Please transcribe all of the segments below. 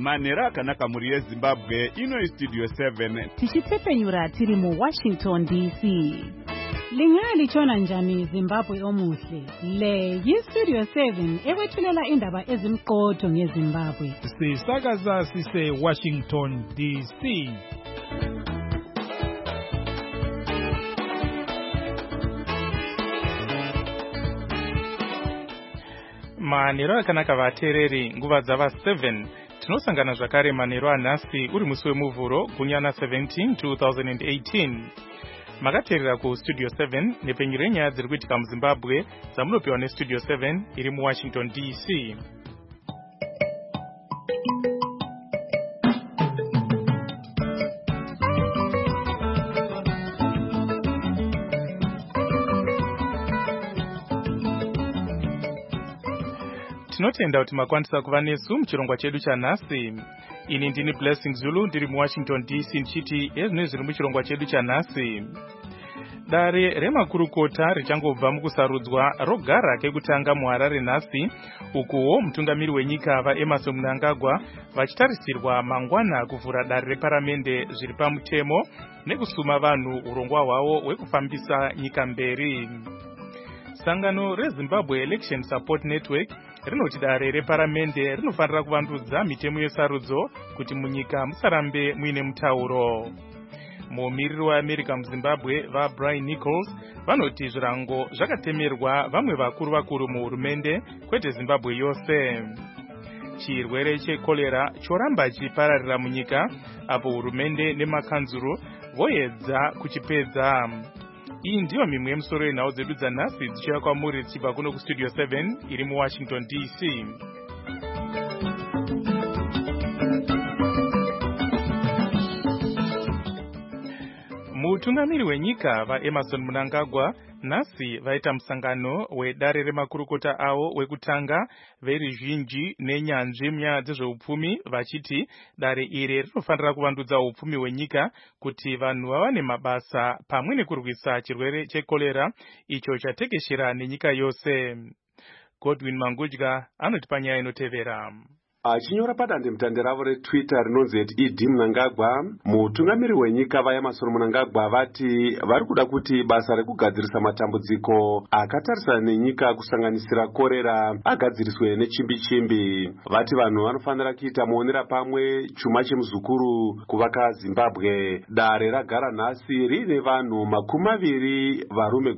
Manera akanaka muri yeZimbabwe ino Studio 7 tichitsepenyura tiri mu Washington DC. Lingali chona njani Zimbabwe omuhle. Le yi-Studio 7 ewethulela indaba ezimqotho ngeZimbabwe. Sisakaza sise Washington DC. Manero akanaka vatereri nguva dzava 7 tinosangana zvakare manero anhasi uri musi wemuvhuro gunyana 17 2018. Makateerera ku Studio 7 nepenyuro yenyaya dziri kuitika muZimbabwe dzamunopiwa neStudio 7 iri muWashington DC. Tinotenda kuti makwanisa kuva nesu muchirongwa chedu chanhasi. Ini ndini Blessing Zulu ndiri muWashington DC ndichiti ezvinhu zviri muchirongwa chedu chanhasi. Dare remakurukota richangobva mukusarudzwa rogara kekutanga muHarare nhasi, ukuwo mutungamiri wenyika vaEmmerson Mnangagwa vachitarisirwa mangwana kuvhura dare reparamende zviri pamutemo nekusuma vanhu urongwa hwavo hwekufambisa nyika mberi. Sangano reZimbabwe Election Support Network rinoti dare reparamende rinofanira kuvandudza mitemo yesarudzo kuti munyika musarambe muine mutauro. Mumiriri weAmerica muZimbabwe vaBrian Nichols vanoti zvirango zvakatemerwa vamwe vakuru muhurumende kwete Zimbabwe yose. Chirwere chekolera choramba chipararira munyika apo hurumende nemakanzuru voedza kuchipedza. Iyi ndiyo mimwe yemusoro yenhau dzedu dzanhasi dzichiuya kwamuri tichibva kuno kuStudio 7 iri muWashington DC. Mutungamiri wenyika vaEmmerson Mnangagwa nhasi vaita musangano wedare remakurukota avo wekutanga veruzhinji nenyanzvi munyaya dzezveupfumi vachiti dare iri rinofanira kuvandudza upfumi hwenyika kuti vanhu vawane mabasa pamwe nekurwisa chirwere chekolera icho chatekeshera nenyika yose. Godwin Mangudya anotipa nyaya inotevera. Achinyora padandemutande ravo reTwitter rinonzi @ed Mnangagwa, mutungamiri wenyika vaEmmerson Mnangagwa vati vari kuda kuti basa rekugadzirisa matambudziko akatarisana nenyika kusanganisira korera agadziriswe nechimbi-chimbi. Vati vanhu vanofanira kuita muonera pamwe chuma chemuzukuru kuvaka Zimbabwe. Dare ragara nhasi riine vanhu 20 varume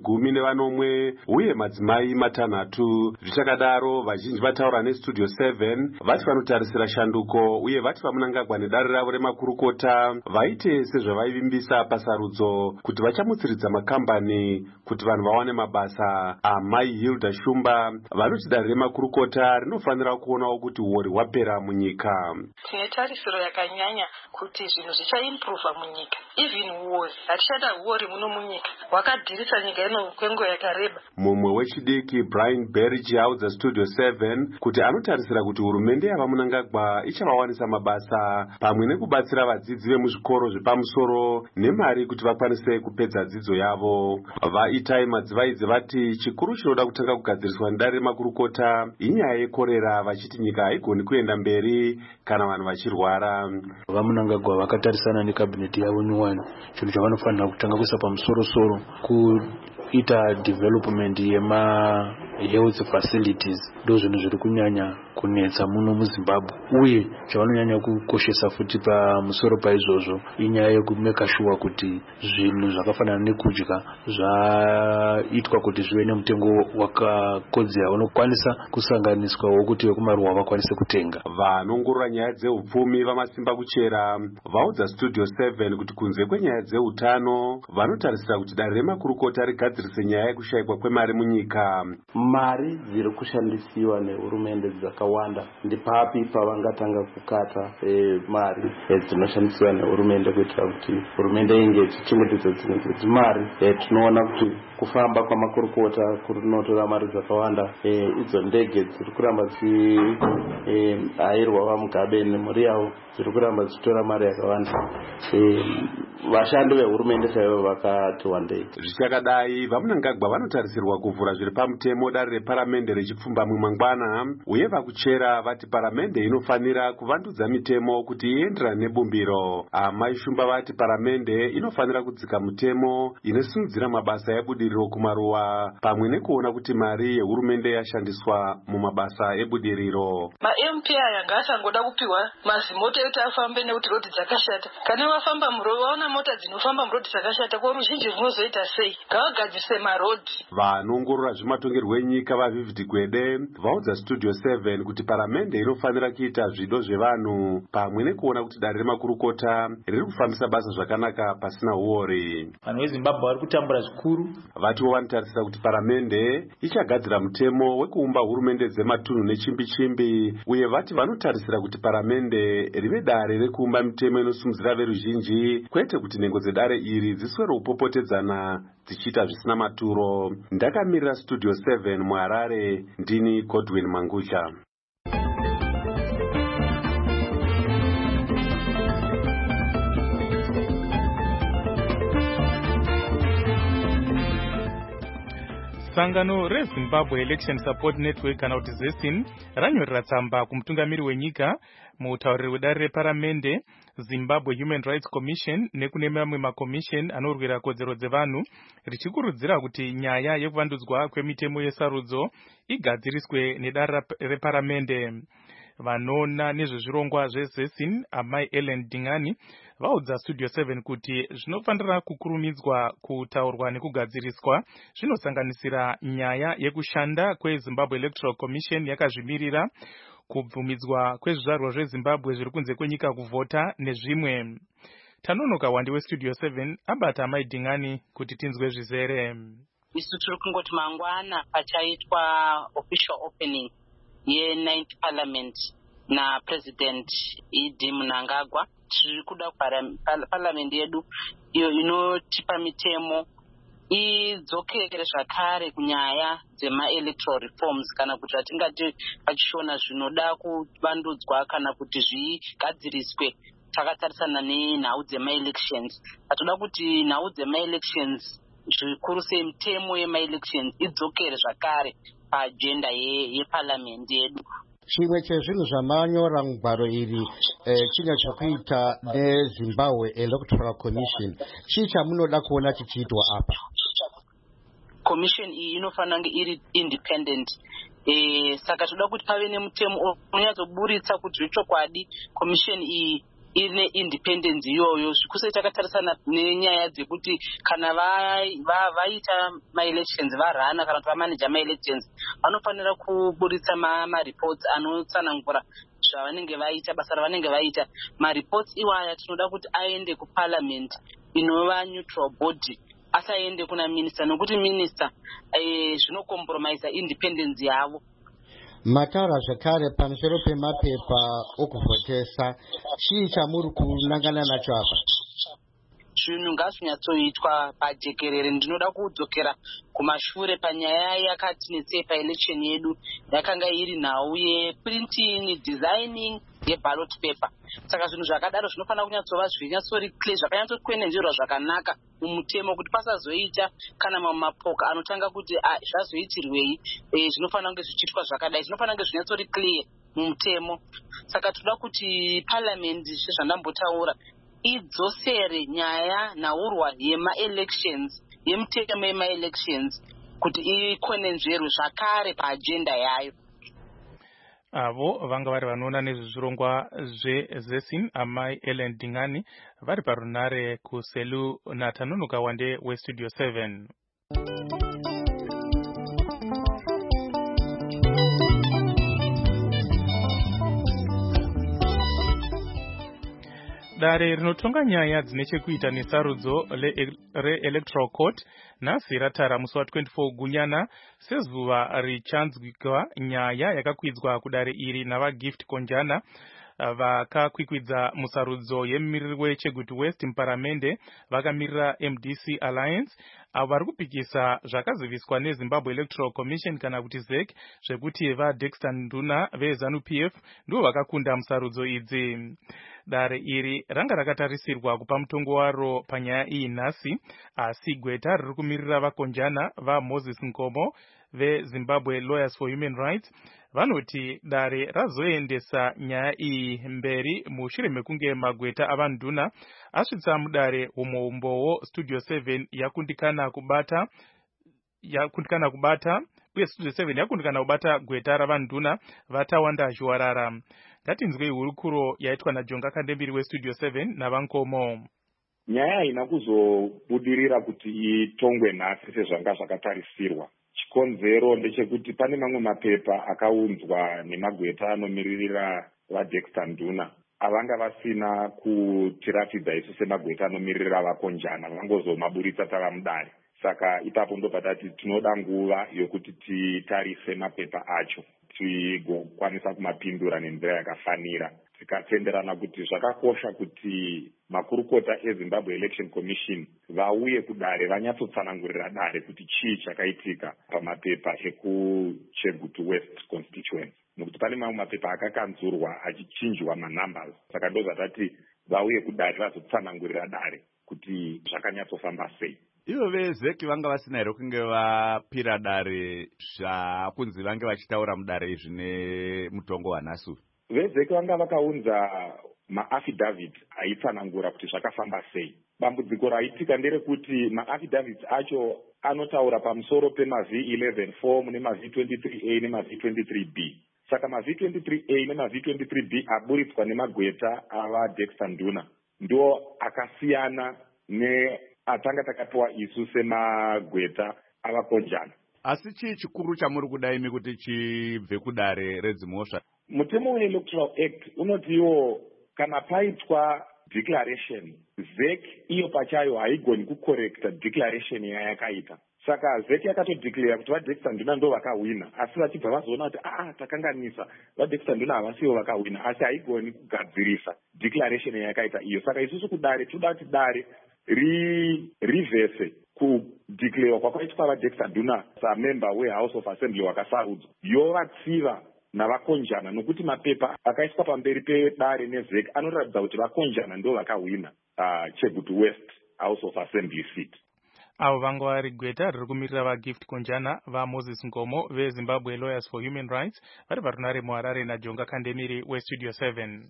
10 uye madzimai 6. Zvichakadaro vazhinji vataura neStudio 7 vati vanotarisira shanduko uye vati vaMnangagwa nedare ravo remakurukota vaite sezvavaivimbisa pasarudzo kuti vachamutsiridza makambani kuti vanhu vawane mabasa. Amai Hilda Shumba vanoti dare remakurukota rinofanira kuonawo kuti huori hwapera munyika. Tine tarisiro yakanyanya kuti zvinhu zvichaimprova munyika. Even huori hatichada huori muno munyika hwakadhirisa nyika ino kwenguva yakareba. Mumwe wechidiki Brian Berge audza Studio 7 kuti anotarisira kuti hurumende yavaMnangagwa ichavawanisa mabasa pamwe nekubatsira vadzidzi vemuzvikoro zvepamusoro nemari kuti vakwanise kupedza dzidzo yavo. Vaitai madzivaidzi vati chikuru chinoda kutanga kugadziriswa nedare remakurukota inyaya yekorera, vachiti nyika haigoni kuenda mberi kana vanhu vachirwara. VaMnangagwa vakatarisana nekabineti yavo nyuwani chinhu chavanofanira kutanga kuisa pamusoro-soro kuita development yema health facilities. Ndo zvinhu zviri kunyanya kunetsa muno muZimbabwe, uye chavanonyanya kukoshesa futi pamusoro paizvozvo inyaya yekumeka shuwa kuti zvinhu zvakafanana nekudya zvaitwa kuti zvive nemutengo wakakodzera unokwanisa kusanganiswawo kuti vekumaruwa vakwanise kutenga. Vanongorora nyaya dzeupfumi vamasimba kuchera vaudza Studio 7 kuti kunze kwenyaya dzeutano vanotarisira kuti dare remakurukota rigadzirise nyaya yekushayikwa kwemari munyika. Mari dziri kushandisiwa nehurumende dzakawanda, ndipapi pavangatanga kukata mari dzinoshandisiwa nehurumende kuitira kuti hurumende inge ichichengetedza dzimwe dzemari. Tinoona kuti kufamba kwamakurukota kunotora mari dzakawanda. Idzo ndege dziri kuramba dzichihayirwa vaMugabe nemhuri yavo dziri kuramba dzichitora mari yakawanda. Vashandi vehurumende chaivo vakati wandei. Zvichakadai vaMnangagwa vanotarisirwa kuvhura zviri pamutemo dare reparamende rechipfumbamwe mangwana, uye vakuchera vati paramende inofanira kuvandudza mitemo kuti ienderane nebumbiro. Amai Shumba vati paramende inofanira kudzika mutemo inosimudzira mabasa ebudiriro kumaruwa pamwe nekuona kuti mari yehurumende yashandiswa mumabasa ebudiriro. Ma-MP aya ngaasangoda kupiwa mazimoto ekuti afambe nekuti rodi dzakashata. Kana wafamba murodhi waona mota dzinofamba murodhi dzakashata, ko ruzhinji runozoita sei? Ngavagadzise marodhi. Vanoongorora zvematongerwo enyika vaVivid Gwede vaudza Studio 7 kuti paramende inofanira kuita zvido zvevanhu pamwe nekuona kuti dare remakurukota riri kufambisa basa zvakanaka pasina uori. Vanhu veZimbabwe vari kutambura zvikuru. Vatiwo vanotarisira kuti paramende ichagadzira mutemo wekuumba hurumende dzematunhu nechimbi-chimbi, uye vati vanotarisira kuti paramende rive dare rekuumba mitemo inosimudzira veruzhinji, kwete kuti nhengo dzedare iri dziswere kupopotedzana dzichiita zvisina maturo. Ndakamirira Studio 7 muHarare, ndini Godwin Mangucha. Sangano reZimbabwe Election Support Network kana kuti ZESIN ranyorera tsamba kumutungamiri wenyika, mutauriri wedare reparamende, Zimbabwe Human Rights Commission nekune mamwe makomisheni anorwira kodzero dzevanhu, richikurudzira kuti nyaya yekuvandudzwa kwemitemo yesarudzo igadziriswe nedare reparamende. Vanoona nezvezvirongwa zveZESIN amai Ellen Dingani vaudza Studio 7 kuti zvinofanira kukurumidzwa kutaurwa nekugadziriswa zvinosanganisira nyaya yekushanda kweZimbabwe Electoral Commission yakazvimirira, kubvumidzwa kwezvizvarwa zveZimbabwe zviri kunze kwenyika kuvhota nezvimwe. Tanonoka wandi weStudio 7 abata amai Dingani kuti tinzwe zvizere. Isu tiri kungoti mangwana pachaitwa official opening ye9th parliament na president E.D. Mnangagwa. Tiri kuda parliament yedu iyo inotipa mitemo idzokere zvakare kunyaya dzema-electoral reforms, kana kuti atingati pachishona zvinoda kuvandudzwa kana kuti zvigadziriswe takatarisana nenhau dzema-elections. Atoda kuti nhau dzema-elections zvikuru sei mitemo yema-elections idzokere zvakare paagenda yeparliament yedu. Chimwe chezvinhu zvamanyora mugwaro iri chine chokuita neZimbabwe Electoral Commission. Chii chamunoda kuona chichiitwa apa? Commission iyi inofanira kunge iri independent. Saka toda kuti pave nemutemo unyatsoburitsa kuti zvechokwadi commission iyi ine independence iyoyo, zvikusei takatarisana nenyaya dzekuti kana vaita ma-elections varana kana kuti vamanager ma-elections vanofanira kuburitsa ma-reports anotsanangura zvavanenge vaita, basa ravanenge vaita. Ma-reports iwaya tinoda kuti aende kuparliament inova neutral body, asaende kuna minister, nokuti minister zvinokompromise independence yavo. Matara zvakare pamusoro pemapepa okuvhotesa, chii chamuri kunangana nacho apa? Zvinhu ngazvinyatsoitwa pajekerere. Ndinoda kudzokera kumashure panyaya yakatinetsei paelection yedu yakanga iri nhau yeprinting, designing yeballot paper. Saka zvinhu zvakadaro zvinofanira kunyatsova zvinyatsori clear, zvakanyatsokwenenzverwa zvakanaka mumutemo kuti pasazoita kana mamwe mapoka anotanga kuti zvazoitirwei. Zvinofanira kunge zvichiitwa zvakadai, zvinofanira kunge zvinyatsori clear mumutemo. Saka toda kuti parliament zvezvandambotaura idzosere nyaya nhaurwa yema-elections, yemitemo yema-elections kuti ikwenenzverwe zvakare paagenda yayo. Avo vanga vari vanoona nezvezvirongwa zveZESIN amai Ellen Dingani vari parunare kuSelu naTanonoka wande weStudio 7. Dare rinotonga nyaya dzine chekuita nesarudzo re-electoral court nhasi ratara musi wa24 Gunyana sezuva richanzwika nyaya yakakwidzwa kudare iri navaGift Konjana vakakwikwidza musarudzo yemumiriri weChegutu West muparamende vakamirira MDC Alliance, avo vari kupikisa zvakaziviswa neZimbabwe Electoral Commission kana kuti ZEC zvekuti vaDexter Nduna veZANU-PF ndivo vakakunda musarudzo idzi. Dare iri ranga rakatarisirwa kupa mutongo waro panyaya iyi nhasi, asi gweta riri kumirira vakonjana vaMoses Nkomo veZimbabwe Lawyers for Human Rights vanoti dare razoendesa nyaya iyi mberi mushure mekunge magweta avanduna asvitsa mudare umombowo Studio 7 yakundikana kubata uye Studio 7 yakundikana kubata gweta ravanduna vatawanda Zhuwarara. Ngatinzwei hurukuro yaitwa naJonga Kandemiri weStudio 7 navankomo. Nyaya haina kuzobudirira kuti itongwe nhasi sezvanga zvakatarisirwa. Chikonzero ndechekuti pane mamwe mapepa akaunzwa nemagweta anomiririra vaDexter Nduna avanga vasina kutiratidza isu semagweta anomiririra vakonjana, vangozomaburitsa tava mudare. Saka ipapo ndopatati tinoda nguva yokuti titarise mapepa acho tigokwanisa kumapindura nenzira yakafanira. Tikatenderana kuti zvakakosha kuti makurukota eZimbabwe Election Commission vauye kudare vanyatsotsanangurira dare kuti chii chakaitika pamapepa ekuChegutu West constituency, nokuti pane mamwe mapepa akakanzurwa achichinjwa manumbers. Saka ndozvatati vauye kudare vazotsanangurira dare kuti zvakanyatsofamba sei. Ivo veZEC vanga vasina here kunge vapira dare zvakunzi vange vachitaura mudare izvi nemutongo waNhasu? VeZEC vanga vakaunza maaffidavit aitsanangura kuti zvakafamba sei. Dambudziko raitika nderekuti maaffidavit acho anotaura pamusoro pemaV11 form nemaV23A nemaV23B. Saka maV23A nemaV23B aburitswa nemagweta avaDexter Nduna ndo akasiyana neatanga takapiwa isu semagweta avakonjana. Asi chii chikuru chamuri kuda imi kuti chibve kudare redzimhosva? Mutemo weElectoral Act unotiwo kana paitwa declaration, ZEC iyo pachayo haigoni kukorekta declaration yayakaita. Saka ZEC yakatodeclare kuti vaDexter Nduna ndo vakawina, asi vachibva vazoona kuti takanganisa, vaDexter Nduna havasiwo vakawina, asi haigoni kugadzirisa declaration yayakaita iyo. Saka isusu kudare toda kuti dare reverse kudeclare kwakaitwa vaDexter Nduna samember weHouse of Assembly wakasarudzwa yovatsiva navakonjana, nokuti mapepa akaiswa pamberi pedare neZEC anoratidza kuti vakonjana ndo vakawina Chegutu West House of Assembly seat. Avo vanga vari gweta riri kumirira vaGift Konjana vaMoses Nkomo veZimbabwe Lawyers for Human Rights vari parunare muHarare naJonga Kandemiri weStudio 7.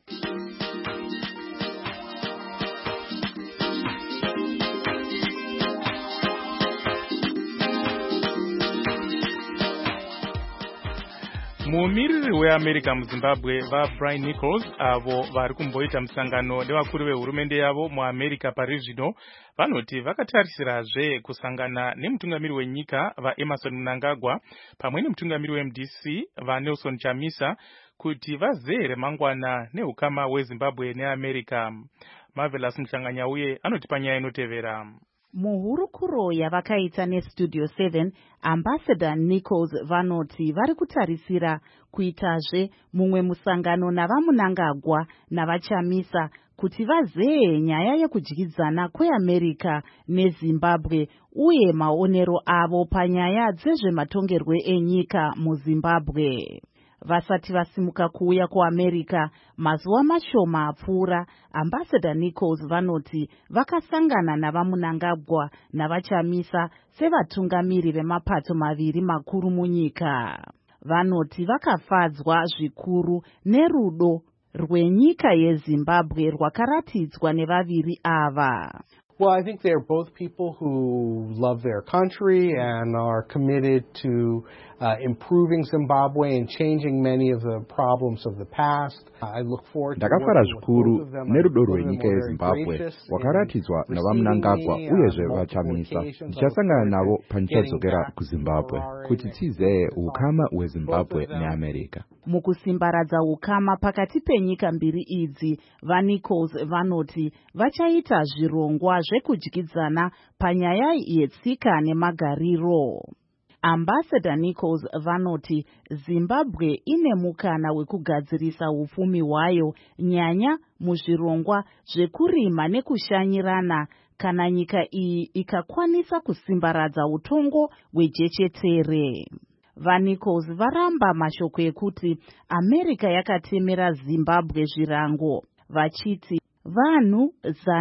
Mumiriri weAmerica muZimbabwe vaBrian Nichols avo vari kumboita musangano nevakuru vehurumende yavo muAmerica pari zvino vanoti vakatarisirazve kusangana nemutungamiri wenyika vaEmerson Mnangagwa pamwe nemutungamiri weMDC vaNelson Chamisa kuti vazere mangwana neukama weZimbabwe neAmerica. Marvelous Mhlanganyauye anoti panyaya inotevera. Muhurukuro yavakaita neStudio 7, Ambassador Nichols vanoti vari kutarisira kuitazve mumwe musangano navaMnangagwa navaChamisa kuti vazeye nyaya yekudyidzana kweAmerica neZimbabwe uye maonero avo panyaya dzezvematongerwe enyika muZimbabwe. Vasati vasimuka kuuya kuAmerica mazuva mashoma apfuura, Ambassador Nichols vanoti vakasangana navaMnangagwa navaChamisa sevatungamiri vemapato maviri makuru munyika. Vanoti vakafadzwa zvikuru nerudo rwenyika yeZimbabwe rwakaratidzwa nevaviri ava. Well, I think they're both people who love their country and are committed to improving Zimbabwe and changing many of the problems of the past. I look forward to Ndakafara zvikuru nerudo rwenyika yeZimbabwe rwakaratidzwa navaMnangagwa uyezve vaChamisa. Ndichasangana navo pandichadzokera kuZimbabwe kuti tizeye ukama hweZimbabwe neAmerica. Mukusimbaradza ukama pakati penyika mbiri idzi, vaNichols vanoti vachaita zvirongwa zvekudyidzana panyaya yetsika nemagariro. Ambassador Nichols vanoti Zimbabwe ine mukana wekugadzirisa upfumi hwayo nyanya muzvirongwa zvekurima nekushanyirana kana nyika iyi ikakwanisa kusimbaradza utongo hwejechetere. VaNichols varamba mashoko ekuti America yakatemera Zimbabwe zvirango. vachiti vanhu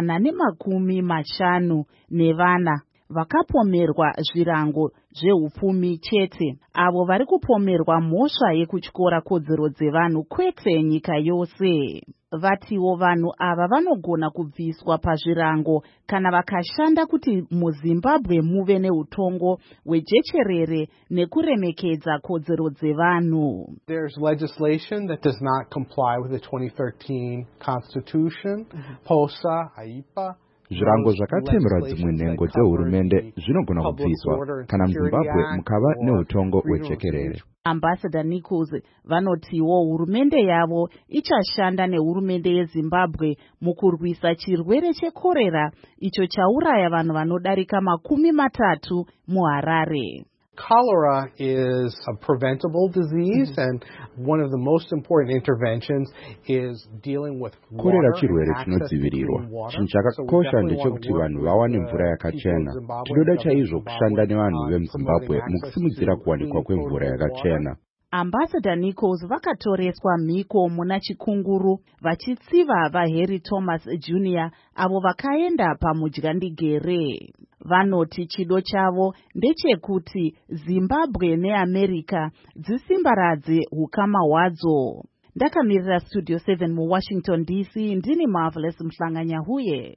150 vakapomerwa zvirango zveupfumi chete, avo vari kupomerwa mhosva yekutyora kodzero dzevanhu kwete nyika yose. Vatiwo vanhu ava vanogona kubviswa pazvirango kana vakashanda kuti muZimbabwe muve neutongo hwejecherere nekuremekedza kodzero dzevanhu. There's legislation that does not comply with the 2013 Constitution, POSA, AIPA. Zvirango zvakatemerwa dzimwe nhengo dzehurumende zvinogona kubviswa kana muZimbabwe mukava neutongo hwejekerere. Ambassador Nichols vanotiwo hurumende yavo ichashanda nehurumende yeZimbabwe mukurwisa chirwere chekorera icho chauraya vanhu vanodarika 30 muHarare. Cholera is a preventable disease, and one of the most important interventions is dealing with water. Korera chirwere chinodzivirirwa. Chinhu chakakosha ndechekuti vanhu vawane mvura yakachena. Tinoda chaizvo kushanda nevanhu vemuZimbabwe mukusimudzira kuwanikwa kwemvura yakachena. Ambassador Nichols vakatoreswa mhiko muna chikunguru vachitsiva vaHarry Thomas Jr. avo vakaenda pamudyandigere. Vanoti chido chavo ndechekuti Zimbabwe neAmerica dzisimbaradze hukama hwadzo. Ndakamirira Studio 7 muWashington DC, ndini Marvelous Mhlanganyahuye.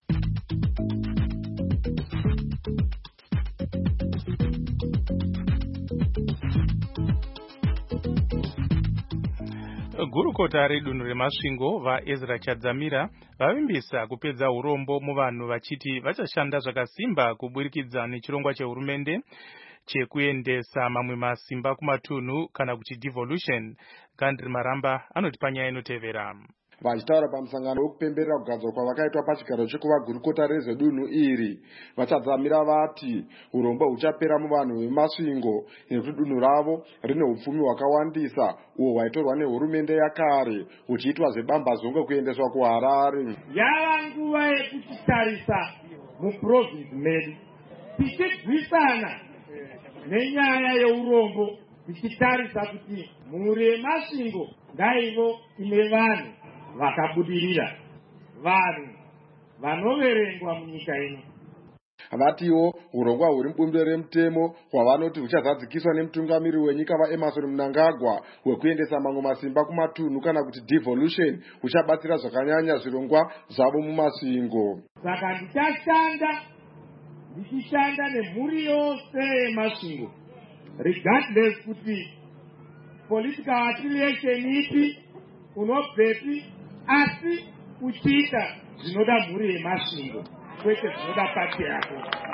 Gurukota redunhu remasvingo vaEzra Chadzamira vavimbisa kupedza urombo muvanhu vachiti vachashanda zvakasimba kuburikidza nechirongwa chehurumende chekuendesa mamwe masimba kumatunhu kana kuti devolution. Gandri Maramba anoti panyaya inotevera. Vachitaura pamusangano wekupemberera kugadzwa kwavakaitwa pachigaro chekuva gurukota rezvedunhu iri, Vachadzamira vati urombo huchapera muvanhu vemasvingo nekuti dunhu ravo rine upfumi hwakawandisa uho hwaitorwa nehurumende yakare huchiitwa zvebambazongo kuendeswa kuHarare. Yava nguva yekuchitarisa muprovinsi medu tichibvisana nenyaya yeurombo, tichitarisa kuti mhuri yemasvingo ngaivo ine vanhu vakabudirira, vanhu vanoverengwa munyika ino. Vatiwo urongwa huri mubumbiro remutemo hwavanoti huchazadzikiswa nemutungamiri wenyika vaEmmerson Mnangagwa hwekuendesa mamwe masimba kumatunhu kana kuti devolution huchabatsira zvakanyanya zvirongwa zvavo mumasvingo. Saka ndichishanda nemhuri yose yemasvingo, regardless kuti political affiliation ipi, unobvepi, asi uchiita zvinoda mhuri yemasvingo kwete zvinoda pati yako.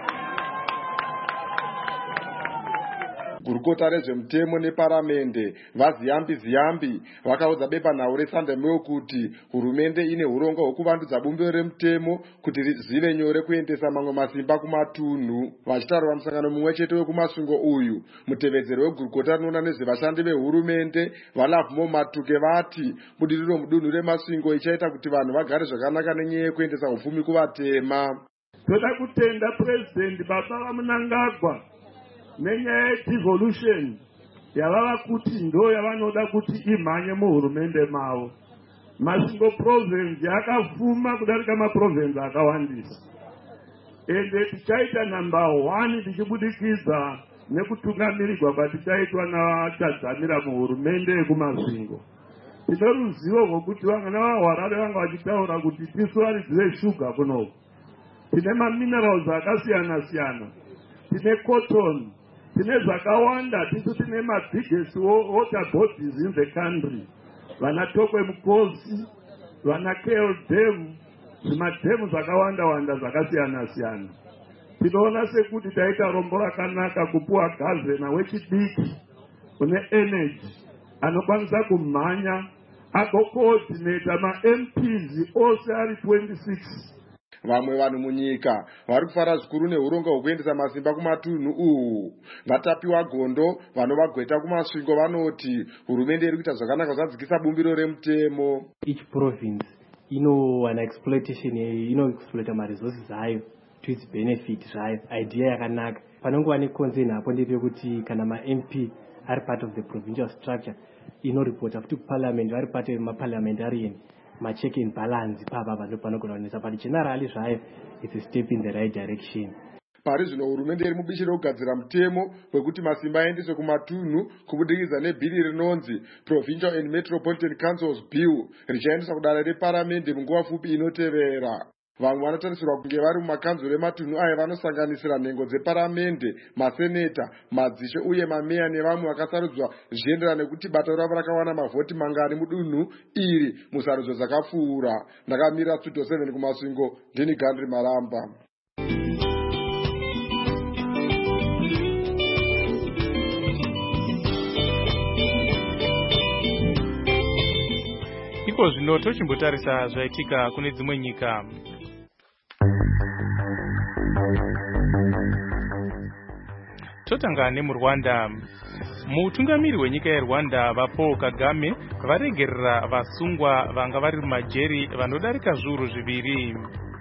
Gurukota rezvemutemo neparamende vaZiyambi vakaudza bepanhau reSunday Mail kuti hurumende ine hurongo hwekuvandudza bumbiro remutemo kuti zive nyore kuendesa mamwe masimba kumatunhu. Vachitaura pamusangano mumwe chete wekumasvingo uyu, mutevedzeri wegurukota rinoona nezvevashandi vehurumende vaLoveMore Matuke vati budiriro mudunhu remasvingo ichaita kuti vanhu vagare zvakanaka nenyaya yekuendesa upfumi kuvatema. Toda kutenda President Baba vaMnangagwa nenyaya yedevolution yavava kuti ndo yavanoda kuti imhanye muhurumende mavo. Masvingo province yakafuma kudarika maprovince akawandisa, ende tichaita number 1 tichibudikidza nekutungamirirwa kwatichaitwa naVachadzamira muhurumende yekumasvingo. Tine ruzivo rwokuti vana vaHarare vanga vachitaura kuti tisu varidzive shuga kunoku. Tine maminerals akasiyana siyana, tine cotton, tine zvakawanda. Tisu tine mabiggest water bodies in the country, vana Tokwe Mukosi, vana KLDM, zvimadhemu zvakawanda zvakasiyana siyana. Tinoona sekuti taita rombo rakanaka kupuwa gavhena wechidiki une energy anokwanisa kumhanya agocoordinata maMPs ose ari 26. Vamwe vanhu munyika vari kufara zvikuru neurongo hwekuendesa masimba kumatunhu uhu. Vatapiwa gondo vanovagweta kumasvingo vanoti hurumende iri kuita zvakanaka zvadzikisa bumbiro remutemo. Each province inowana exploitation, inoexploita maresources ayo to its benefit zvayo. Idea yakanaka. Panongova neconcern hapo ndepekuti kana maMP ari part of the provincial structure inoripota futi kuparliament vari part of maparliamentarian. ma-check and balance papa panogona kunetsa, but generally zvayo it's a step in the right direction. Pari zvino hurumende iri mubishi rekugadzira mutemo wekuti masimba aendeswe kumatunhu kubudikidza nebhiri rinonzi Provincial and Metropolitan Councils Bill richaendeswa kudare reparamende munguva pfupi inotevera. Vamwe vanotarisirwa kunge vari mumakanzuro ematunhu aya vanosanganisira nhengo dzeparamende, maseneta, madzishe uye mameya nevamwe vakasarudzwa zvichienderana nekuti bato ravo rakawana mavhoti mangari mudunhu iri musarudzo dzakapfuura. Ndakamira Studio 7 kumasvingo, ndini Gandri Maramba. Iko zvino tochimbotarisa zvaitika kune dzimwe nyika. Totanga nemuRwanda. Mutungamiri wenyika yeRwanda vaPaul Kagame varegerera vasungwa vanga vari mumajeri vanodarika zviuru zviviri.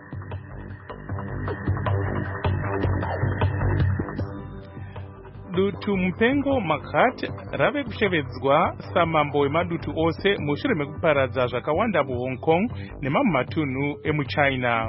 Dutu mupengo Maghat rave kushevedzwa samambo wemadutu ose mushure mekuparadza zvakawanda muHong Kong nemamwe matunhu emuChina.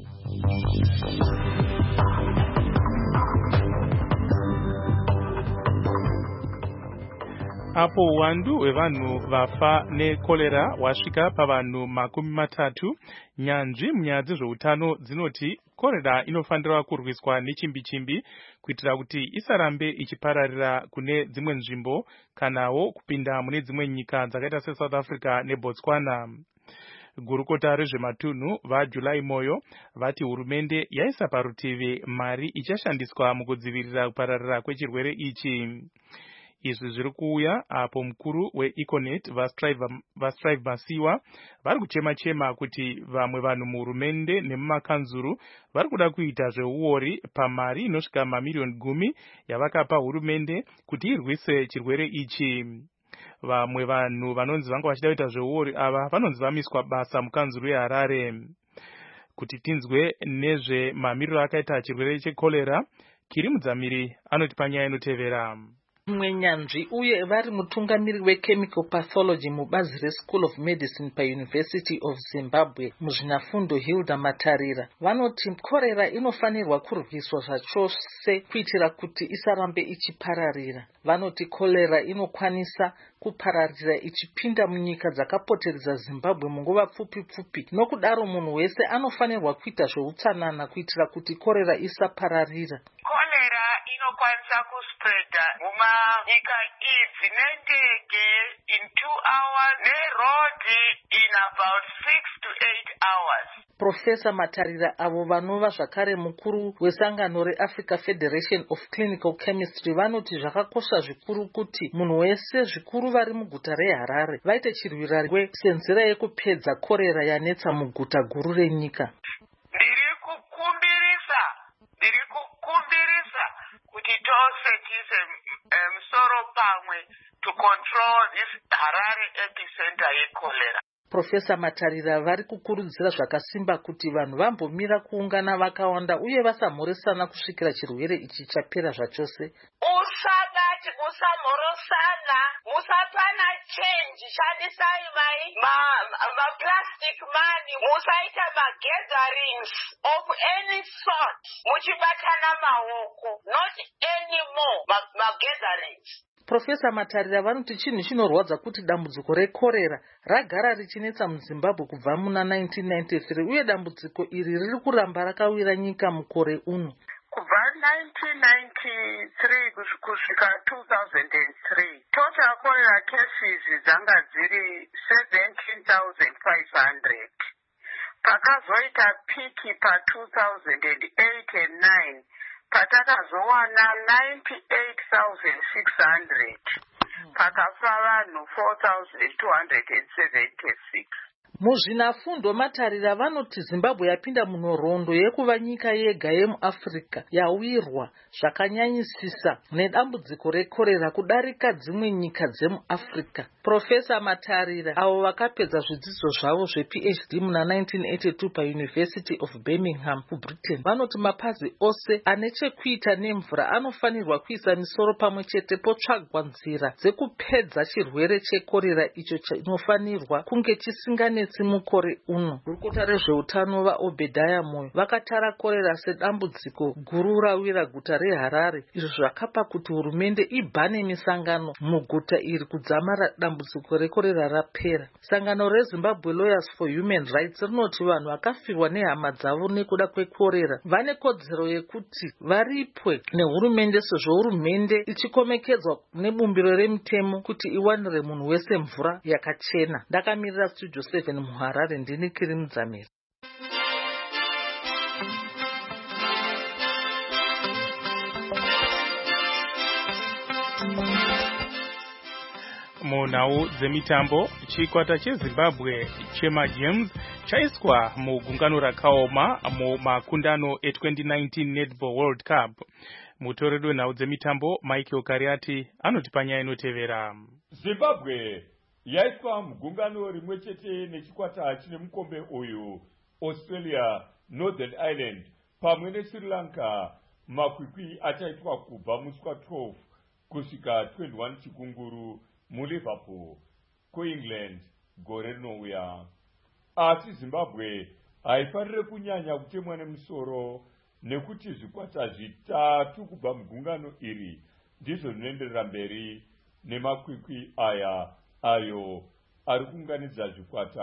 Apo uwandu hwevanhu vafa nekolera wasvika pavanhu 30, nyanzvi munyaya dzezveutano dzinoti korera inofanirwa kurwiswa nechimbi-chimbi kuitira kuti isarambe ichipararira kune dzimwe nzvimbo kanawo kupinda mune dzimwe nyika dzakaita seSouth Africa neBotswana. Gurukota rezvematunhu vaJulai Moyo vati hurumende yaisa parutivi mari ichashandiswa mukudzivirira kupararira kwechirwere ichi. Izvi zviri kuuya apo mukuru weEconet vaStrive Masiwa vari kuchema-chema kuti vamwe vanhu muhurumende nemumakanzuru vari kuda kuita zveuori pamari inosvika mamiliyoni 10 yavakapa hurumende kuti irwise chirwere ichi. Vamwe vanhu vanonzi vanga vachida kuita zveuori ava vanonzi vamiswa basa mukanzuru yeHarare. Kuti tinzwe nezvemamiriro akaita chirwere chekolera, Kiri Mudzamiri anoti panyaya inotevera. Mumwe nyanzvi uye vari mutungamiri wechemical pathology mubazi reSchool of Medicine paUniversity of Zimbabwe muzvinafundo Hilda Matarira vanoti korera inofanirwa kurwiswa zvachose kuitira kuti isarambe ichipararira. Vanoti kolera inokwanisa kupararira ichipinda munyika dzakapoteredza Zimbabwe munguva pfupi-pfupi. Nokudaro munhu wese anofanirwa kuita zveutsanana kuitira kuti korera isapararira. Kolera inokwanisa kuspreada mumanyika idzi nendege in 2 hours nerodi in about 6 to 8 hours. Profesa Matarira avo vanova zvakare mukuru wesangano reAfrica Federation of Clinical Chemistry vanoti zvakakosha zvikuru kuti munhu wese zvikuru vari muguta reHarare vaite chirwirarwe senzira yekupedza korera yanetsa muguta guru renyika. Ndiri kukumbirisa kuti tose tise musoro pamwe to control this Harare epicenter yekolera. Profesa Matarira vari kukurudzira zvakasimba kuti vanhu vambomira kuungana vakawanda uye vasamhoresana kusvikira chirwere ichi chapera zvachose. Usagati musamhorosana, musapana change, shandisai plastic money, musaita gatherings of any sort, muchibatana maoko, not anymore gatherings. Profesa Matarira vanoti chinhu chinorwadza kuti dambudziko rekorera ragara richinetsa muZimbabwe kubva muna 1993 uye dambudziko iri riri kuramba rakawira nyika mukore uno. Kubva 1993 kusvika 2003 total cholera cases dzanga dziri 17,500. Pakazoita piki pa 2008 and 9 patakazowana 98,600. Pakafa vanhu 4,276. Muzvinafundo Matarira vanoti Zimbabwe yapinda munhoroondo yekuva nyika yega yemuAfrica yawirwa zvakanyanyisisa nedambudziko rekorera kudarika dzimwe nyika dzemuAfrica. Profesa Matarira avo vakapedza zvidzidzo zvavo zvePhD muna 1982 paUniversity of Birmingham kuBritain vanoti mapazi ose ane chekuita nemvura anofanirwa kuisa misoro pamwe chete potsvagwa nzira dzekupedza chirwere chekorera icho chinofanirwa kunge chisinganetsi mukore uno. Gurukota rezveutano vaObedhaya Moyo vakatara korera sedambudziko guru rawira guta reHarare, izvo zvakapa kuti hurumende ibhane misangano muguta iri kudzamara dambudziko rekorera rapera. Sangano reZimbabwe Lawyers for Human Rights rinoti vanhu vakafirwa nehama dzavo nekuda kwekorera vane kodzero yekuti varipwe nehurumende sezvo hurumende ichikomekedzwa nebumbiro remutemo kuti iwanire munhu wese mvura yakachena. Ndakamirira Studio 7 muHarare, ndini Kiri Mudzamiri. Munhau dzemitambo, chikwata cheZimbabwe chemaGames chaiswa mugungano rakaoma mumakundano e2019 Netball World Cup. Mutoreri wenhau dzemitambo Michael Kariati anoti panyaya inotevera. Zimbabwe yaiswa mugungano rimwe chete nechikwata chine mukombe uyu Australia, Northern Ireland pamwe neSri Lanka. Makwikwi achaitwa kubva musi wa12 kusvika 21 chikunguru muLiverpool kuEngland gore rinouya. Asi Zimbabwe haifanire kunyanya kutemwa nemusoro nekuti zvikwata zvitatu kubva mugungano iri ndizvo zvinoenderera mberi nemakwikwi aya ayo ari kuunganidza zvikwata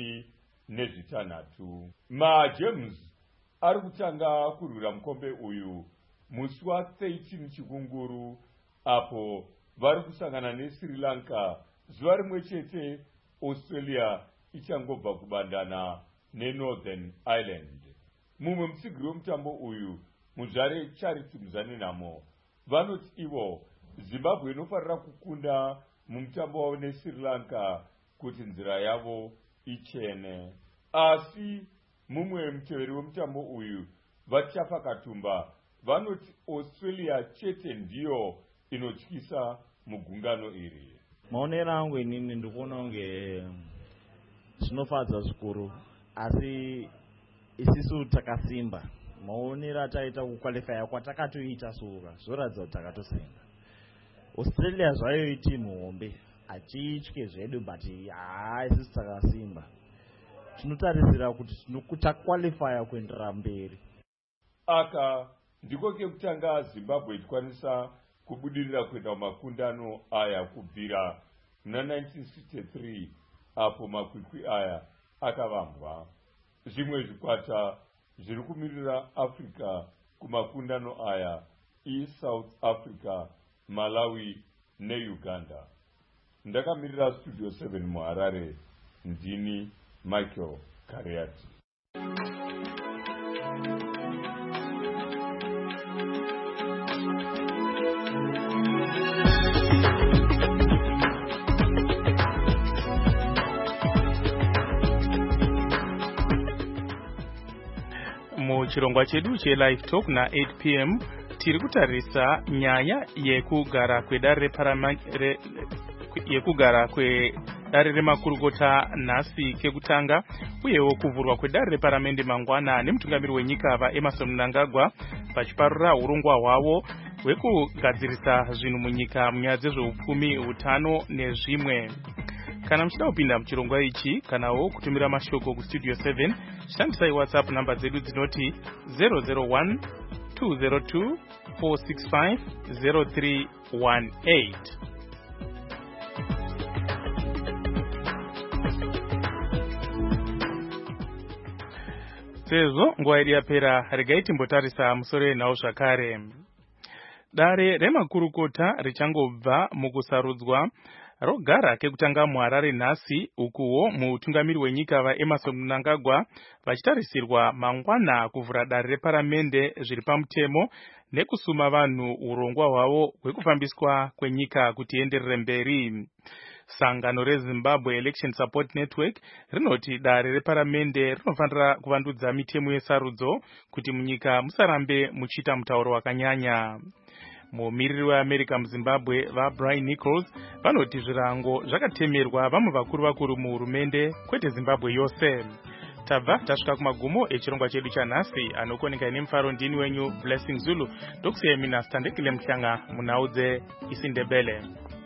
16. MaGames ari kutanga kurwira mukombe uyu musi wa13 chikunguru apo vari kusangana neSri Lanka zuva rimwe chete Australia ichangobva kubandana neNorthern Ireland. Mumwe mutsigiri wemutambo uyu muzvare Charity Muzanenhamo vanoti ivo Zimbabwe inofanira kukunda mumutambo wavo neSri Lanka kuti nzira yavo ichene. Asi mumwe muteveri wemutambo uyu Vachafa Katumba vanoti Australia chete ndiyo inotyisa mugungano iri. Maonero angu inini ndikuona kunge zvinofadza zvikuru, asi isisu takasimba. Maonero ataita kuqualifya kwatakatoita sura zvoratidza kuti takatosimba. Australia zvayo itimu hombe, achitye zvedu but isisu takasimba. Tinotarisira kuti taqualifya kuenderera mberi. Aka ndiko kekutanga Zimbabwe ichikwanisa kubudirira kuenda mumakundano aya kubvira muna 1963 apo makwikwi aya akavambwa. Zvimwe zvikwata zviri kumirira Africa kumakundano aya South Africa, Malawi neUganda. Ndakamirira Studio 7 muHarare, ndini Michael Kariati. Muchirongwa chedu cheLive Talk na 8 p.m. tiri kutarisa nyaya yekugara kwedare remakurukota nhasi kekutanga uyewo kuvhurwa kwedare reparamende mangwana nemutungamiri wenyika vaEmmerson Mnangagwa vachiparura urongwa hwavo hwekugadzirisa zvinhu munyika munyaya dzezveupfumi, utano nezvimwe. Kana muchida kupinda muchirongwa ichi kanawo kutumira mashoko kuStudio 7 shandisai WhatsApp namba dzedu dzinoti 001 202 465 0318. Sezvo nguva yedu yapera, regai timbotarisa musoro wenhau zvakare. Dare remakurukota richangobva mukusarudzwa rogara kekutanga muHarare nhasi, ukuwo mutungamiri wenyika vaEmmerson Mnangagwa vachitarisirwa mangwana kuvhura dare reparamende zviri pamutemo nekusuma vanhu urongwa hwavo hwekufambiswa kwenyika kuti ienderere mberi. Sangano reZimbabwe Election Support Network rinoti dare reparamende rinofanira kuvandudza mitemo yesarudzo kuti munyika musarambe muchiita mutauro wakanyanya. mumiriri weamerica muzimbabwe vabrian nichols vanoti zvirango zvakatemerwa vamwe vakuru muhurumende kwete zimbabwe yose. Tabva tasvika kumagumo echirongwa chedu chanhasi. Anokoneka nemufaro ndini wenyu Blessing Zulu. Ndokusiyemina Standekile Mhlanga munhau dzeIsindebele.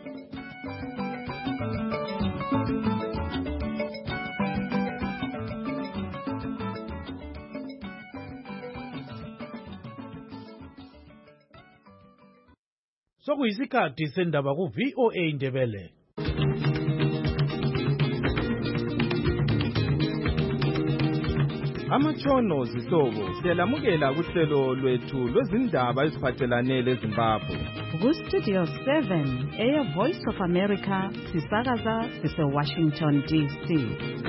Sokuyisikhathi sendaba ku-VOA Indebele. Amatshono zihlobo siyalamukela kuhlelo lwethu lwezindaba eziphathelane leZimbabwe. Ku-Studio 7 Air Voice of America sisakaza sise-Washington DC.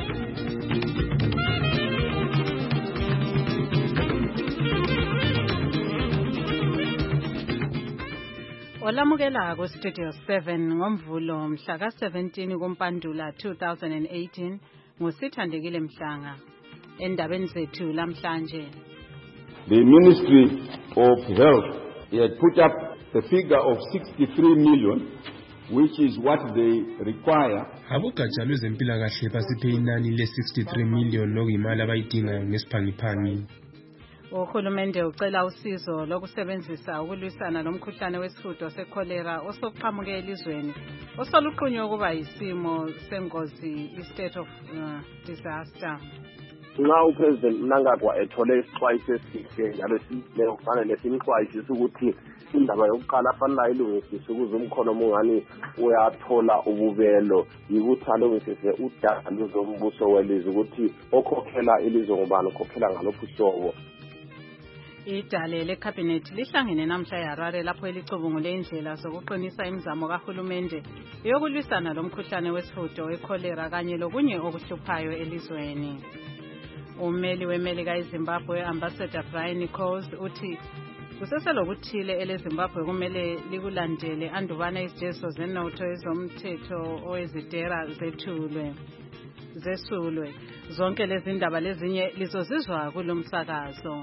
Olamukela ku-Studio 7 ngomvulo mhla ka-17 kuMpandula 2018 nguSithandekile Mhlanga. Endabeni zethu lamhlanje. The Ministry of Health had put up a figure of 63 million, which is what they require. Abogatsha lwezempilakahle basiphe inani le-63 million lokuyimali abayidingayo ngesiphangiphangi. Uhulumende ucela usizo lokusebenzisa ukulwisana lomkhuhlane wesihudo sekholera osoqhamuke elizweni osoluqunywe ukuba yisimo sengozi i-state of disaster. Nxa uPresident Mnangagwa ethole isixwayiso esihle njalo kufanele simxwayisise ukuthi indaba yokuqala afanele ilungisise ukuze umkhono mungani uyathola ububelo yikuthi alungisise udaba lwezombuso welizwe ukuthi okhokhela ilizwe ngubani okhokhela ngalophu hlobo. Idale lekhabhinethi lihlangene namhla eHarare lapho elicubungule indlela zokuqinisa imizamo kahulumende yokulwisana lomkhuhlane wesihudo wekholera kanye lokunye okuhluphayo elizweni. Ummeli weMelika eZimbabwe Ambassador Brian Nichols uthi kuseselokuthile eleZimbabwe kumele likulandele andubana izijezo zenotho ezomthetho owezidera zesulwe. Zonke lezi ndaba lezinye lizozizwa kulomsakazo.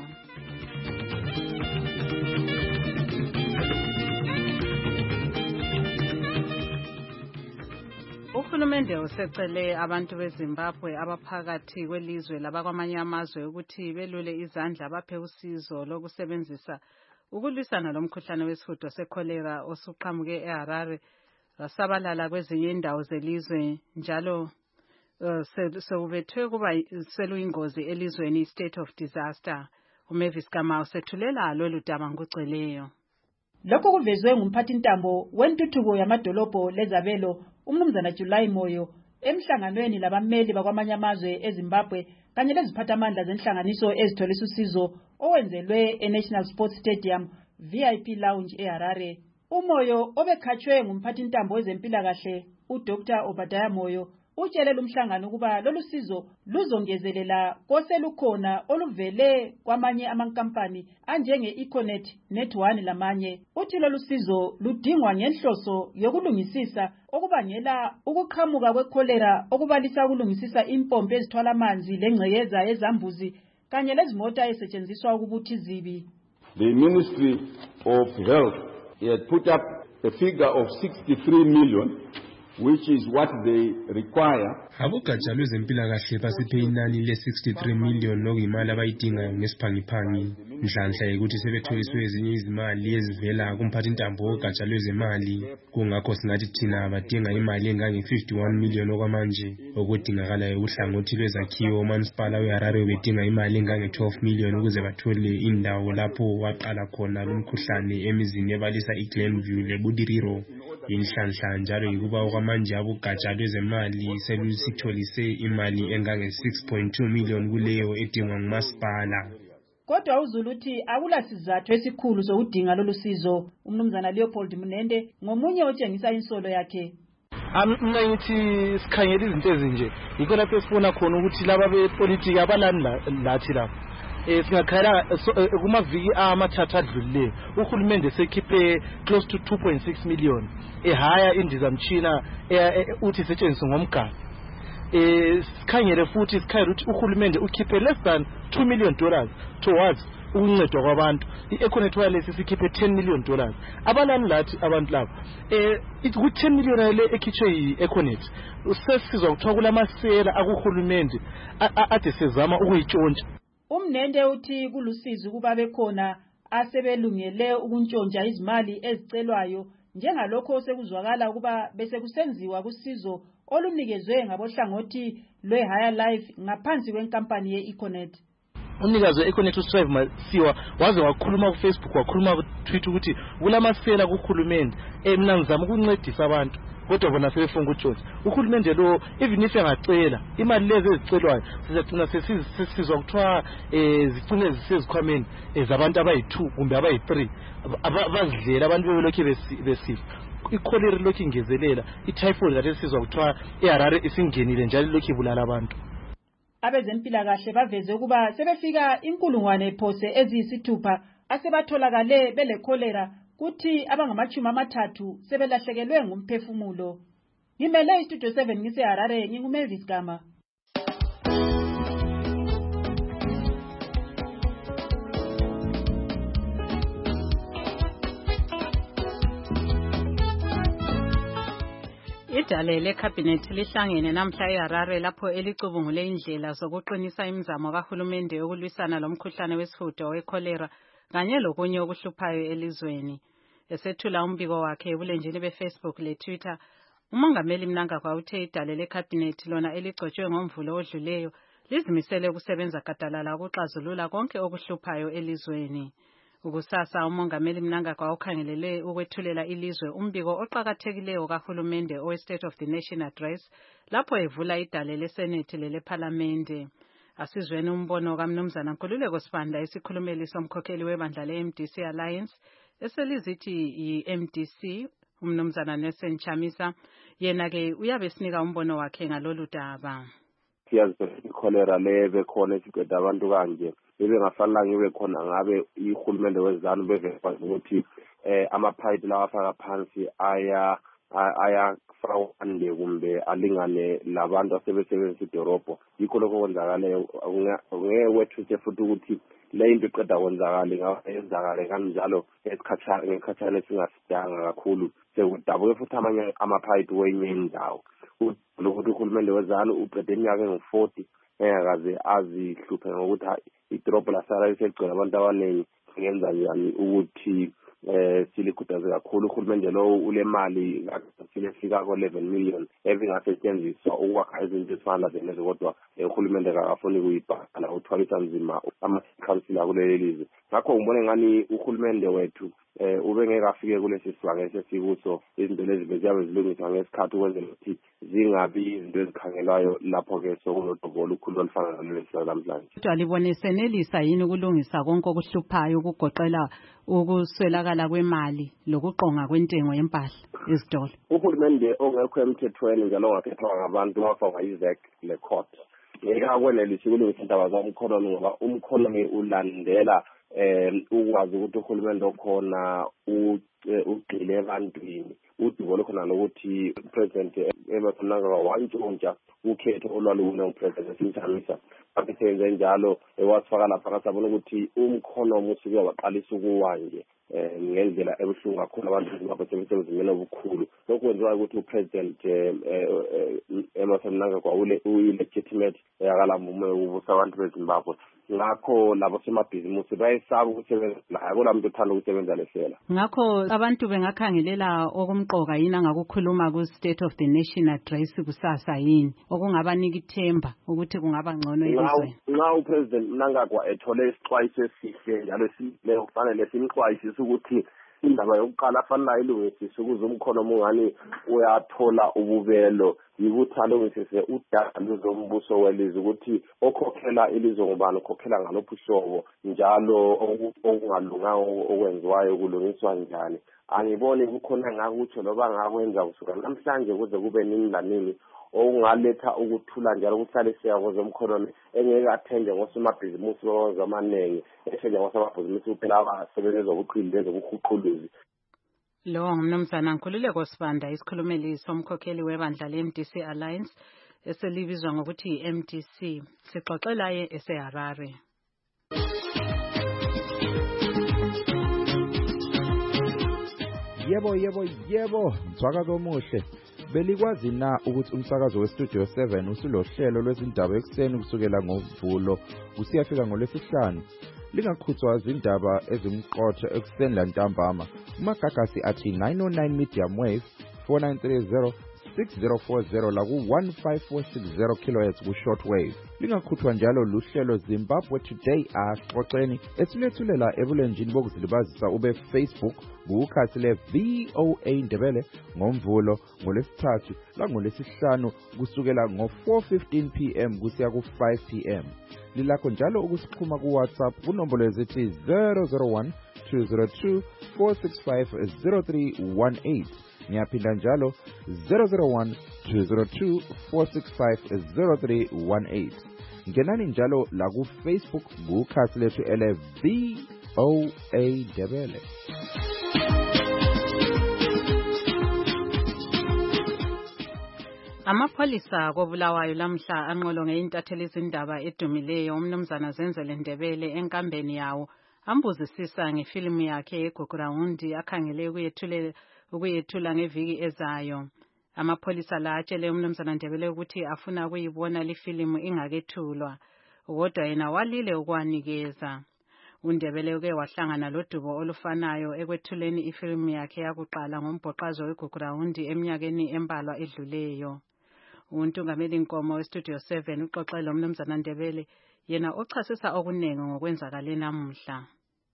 Uhulumende usecele abantu beZimbabwe abaphakathi kwelizwe labakwamanye amazwe ukuthi belule izandla baphe usizo lokusebenzisa ukulwisana lomkhuhlane wesihudo sekholera osuqhamuke eHarare wasabalala kwezinye indawo zelizwe njalo sekubethwe kuba seluyingozi elizweni state of disaster. uMavis Kamau sethulela lolu daba ngokugcweleyo. Lokho kuvezwe ngumphathintambo wentuthuko yamadolobho lezabelo umnumzana July Moyo emhlanganweni labameli bakwamanye amazwe eZimbabwe kanye leziphathamandla zenhlanganiso ezitholisa usizo owenzelwe eNational Sports Stadium VIP Lounge eHarare. Umoyo obekhatshwe ngumphathintambo wezempilakahle uDr Obadiah Moyo utshele lumhlangano ukuba lolu sizo luzongezelela koselukhona oluvele kwamanye amankampani anjenge Econet Net1 lamanye. Uthi lolu sizo ludingwa ngenhloso yokulungisisa okubangela ukuqhamuka kwekholera okubalisa ukulungisisa impompi ezithwala amanzi lengcekeza ezambuzi kanye lezimota ezisetshenziswa ukubuthi izibi. The Ministry of Health had put up a figure of 63 million, which is what they require. Abogatsha lwezempilakahle basiphe inani le-63 million lokuyimali abayidingayo ngesiphangiphangi. Nhlanhla yikuthi sebetholiswe ezinye izimali ezivela kumphathintambo wogatsha lwezemali. Kungakho singathi thina badinga imali engange-51 million okwamanje. Okudingakalayo uhlangothi lwezakhiwo umasipala weHarare bedinga imali engange-12 million ukuze bathole indawo lapho waqala khona lumkhuhlane emizini ebalisa iGlenview leBudiriro. Inhlanhla njalo yikuba okwamanje abogatsha lwezemali selusitholise imali engange-6.2 million kuleyo edingwa ngumasipala. Kodwa uZulu uthi akulasizathu esikhulu sokudinga lolu sizo. Umnumzana Leopold Munende ngomunye otshengisa insolo yakhe. Mina ngithi sikhangela izinto ezinje yikho lapho sifuna khona ukuthi laba bepolitiki abalani lathi lapho. Singakhala kumaviki amathathu adlulile uhulumende sekhiphe close to 2.6 million ehaya indizamtshina uthi isetshenziswe ngomgaba. Sikhangele futhi sikhangela ukuthi uhulumende ukhiphe less than $2 million towards ukuncedwa kwabantu i-Econet Wireless isikhiphe $10 million abalani lathi abantu labo ku-10 million le ekhitshwe yi-Econet sesizwa kuthiwa kulamasela akuhulumende ade sezama ukuyitshontsha. Umnende uthi kulusizi kuba bekhona asebelungele ukuntshontsha izimali ezicelwayo njengalokho sekuzwakala ukuba bese kusenziwa kusizo olunikezwe ngabohlangothi lwe-Higher Life ngaphansi kwenkampani ye-Econet. Umnikazi we-Econet uStrive Masiwa waze wakhuluma ku-Facebook wakhuluma ku-Twitter ukuthi kulamasela kuhulumende mina ngizama ukuncedisa abantu kodwa bona sebefuna ukutshontsha. Uhulumende lo even if engacela imali lezi ezicelwayo sizagcina sesizwa kuthiwa zigcine zisezikhwameni zabantu abayi-2 kumbe abayi-3 abazidlela abantu bebelokhu besifa. Ikholera lokhu ingezelela i-typhoid kade sizwa kuthiwa eHarare isingenile njalo lokhu ibulala abantu. Abezempilakahle baveze ukuba sebefika 1,000 eziyisithupha asebatholakale bele cholera kuthi abangama-30 sebelahlekelwe ngumphefumulo. Ngimele iStudio 7 ngiseHarare nginguMavis Gama. Idale lekhabhinethi lihlangene namhla eHarare lapho elicubungule indlela zokuqinisa imizamo kahulumende yokulwisana lomkhuhlane wesihudo wekholera kanye lokunye okuhluphayo elizweni. Esethula umbiko wakhe ebulenjini beFacebook leTwitter, uMongameli Mnangagwa uthe idale lekhabhinethi lona eligcotshwe ngoMvulo odluleyo lizimisele ukusebenza gadalala ukuxazulula konke okuhluphayo elizweni. Ukusasa uMongameli Mnangagwa ukhangelele ukwethulela ilizwe umbiko oqhakathekileyo kahulumende owe-State of the Nation Address lapho evula idale leSenate lelePhalamende. Asizweni umbono kaMnumzana Nkululeko Sibanda isikhulumeli somkhokheli webandla le-MDC Alliance eselizithi yi-MDC uMnumzana Nelson Chamisa yena ke uyabe sinika umbono wakhe ngalolu daba. Siyazi ikholera lebe khona isiqeda abantu kanje bebengafanele ngibe khona ngabe ihulumende wezanu bevekwazi ukuthi amaphayiphi lawa afaka phansi aya frawande kumbe alingane labantu asebesebenzisa idorobho. Yikho lokho kwenzakaleyo ngewethu futhi ukuthi le into iqeda kwenzakala ingayenzakala kanjalo ngesikhathana esingasidanga kakhulu sekudabuke futhi amanye amaphayiphi wenye indawo. Lokuthi uhulumende wezanu uqede iminyaka engu-40 engakaze azihluphe ngokuthi idorobho lasala liseligcwele abantu abaningi ngenza njani ukuthi silikhuthaze kakhulu. Uhulumende lo ule mali silefika ko-11 million ebingasetshenziswa ukwakha izinto ezifana lezo kodwa uhulumende akafuni kuyibhala uthwalisa nzima amakhansila kuleli lizwe. Ngakho ngibona ngani uhulumende wethu ubengeke afike kulesi sibanga esesikuso izinto lezi beziyabe zilungiswa ngesikhathi ukwenzela ukuthi zingabi izinto ezikhangelwayo lapho-ke sokunodobolo ukhulu olufana nalolesi namhlanje. Kodwa libone senelisa yini ukulungisa konke okuhluphayo ukugoqela ukuswelakala kwemali lokuqonga kwentengo yempahla ezitolo? Uhulumende ongekho emthethweni njalo ongakhethwa ngabantu wafakwa yi-ZEC le-court ngeke akwenelisi ukulungisa indaba zomkhonomi ngoba umkhonomi ulandela ukwazi ukuthi uhulumende okhona ugxile ebantwini. Udubo lokhona lokuthi uPresident Emmerson Mnangagwa wantshontsha ukhetho olwalukule nguPresident Chamisa. Abesenze njalo wasifaka lapha ngasabona ukuthi umkhonomi usuke waqalisa ukuwanje ngendlela ebuhlungu kakhulu abantu abasebenzimeni obukhulu. Lokhu kwenziwa ukuthi uPresident Emmerson Mnangagwa uyi-legitimate yakalambume ubusa abantu beZimbabwe. Ngakho labo semabhizimusi bayesaba ukusebenza la kola muntu uthanda ukusebenza lehlela. Ngakho abantu bengakhangelela okumqoka yini ngakukhuluma ku-State of the Nation Address kusasa yini okungabanika ithemba ukuthi kungaba ngcono elizweni. Nxa uPresident Mnangagwa ethole isixwayiso esihle njalo esileyo kufanele simxwayisise ukuthi indaba yokuqala afanele ilungisise ukuze umkhonomi ungani uyathola ububelo yikuthi alungisise udaba lwezombuso welizwe ukuthi okhokhela ilizwe ngubani ukhokhela ngalophu uhlobo njalo okungalunganga okwenziwayo kulungiswa njani. Angiboni kukhona ngakutsho loba ngakwenza kusuka namhlanje kuze kube nini lanini okungaletha ukuthula njalo ukuhlaliseka kwezomkhonomi engeke athenge ngosomabhizimusi amaningi ethenge ngosomabhizimusi kuphela abasebenza zobuqili lezobuhuquluzi. Lo ngumnumzana Nkululeko Sibanda isikhulumeli somkhokheli webandla le-MDC Alliance eselibizwa ngokuthi yi-MDC sixoxela eseHarare. Yebo, msakazo omuhle. Belikwazi na ukuthi umsakazo weStudio 7 usulohlelo lwezindaba ekseni kusukela ngoVulo kusiyafika ngoLwesihlanu. Lingakhuthwa izindaba ezimqotho ekseni lantambama. Umagagasi athi 909 medium wave 4930 6040 la ku 15460 kHz ku shortwave. Lingakhuthwa njalo luhlelo Zimbabwe Today axoxeni esilethulela ebulenjini bokuzilibazisa ube Facebook ngukhathi le VOA Ndebele ngoMvulo ngoLwesithathu la ngoLwesihlanu kusukela ngo 4:15 PM kusiya ku 5 PM. Lilakho njalo ukusixhuma ku WhatsApp kunombolo ezithi 001 202 465 0318. Ngiyaphinda njalo 001 202 465 0318. Ngenani njalo la ku Facebook ngukhathi lethu ele VOA Ndebele. Amapholisa koBulawayo lamhla anqolo ngeintatheli izindaba edumileyo umnumzana Zenzele Ndebele enkambeni yawo ambuzisisa ngefilimu yakhe eGugurawundi akhangele ukuyethula ngeviki ezayo. Amapholisa la atshele umnumzana Ndebele ukuthi afuna ukuyibona lifilimu ingakethulwa kodwa yena walile ukwanikeza. uNdebele uke wahlangana lodubo olufanayo ekwethuleni ifilimu yakhe yakuqala ngombhoqazo weGugurawundi eminyakeni embalwa edluleyo. Untungameli Nkomo weStudio 7 uxoxele umnumzana Ndebele yena ochasisa okunengi ngokwenzakale namuhla.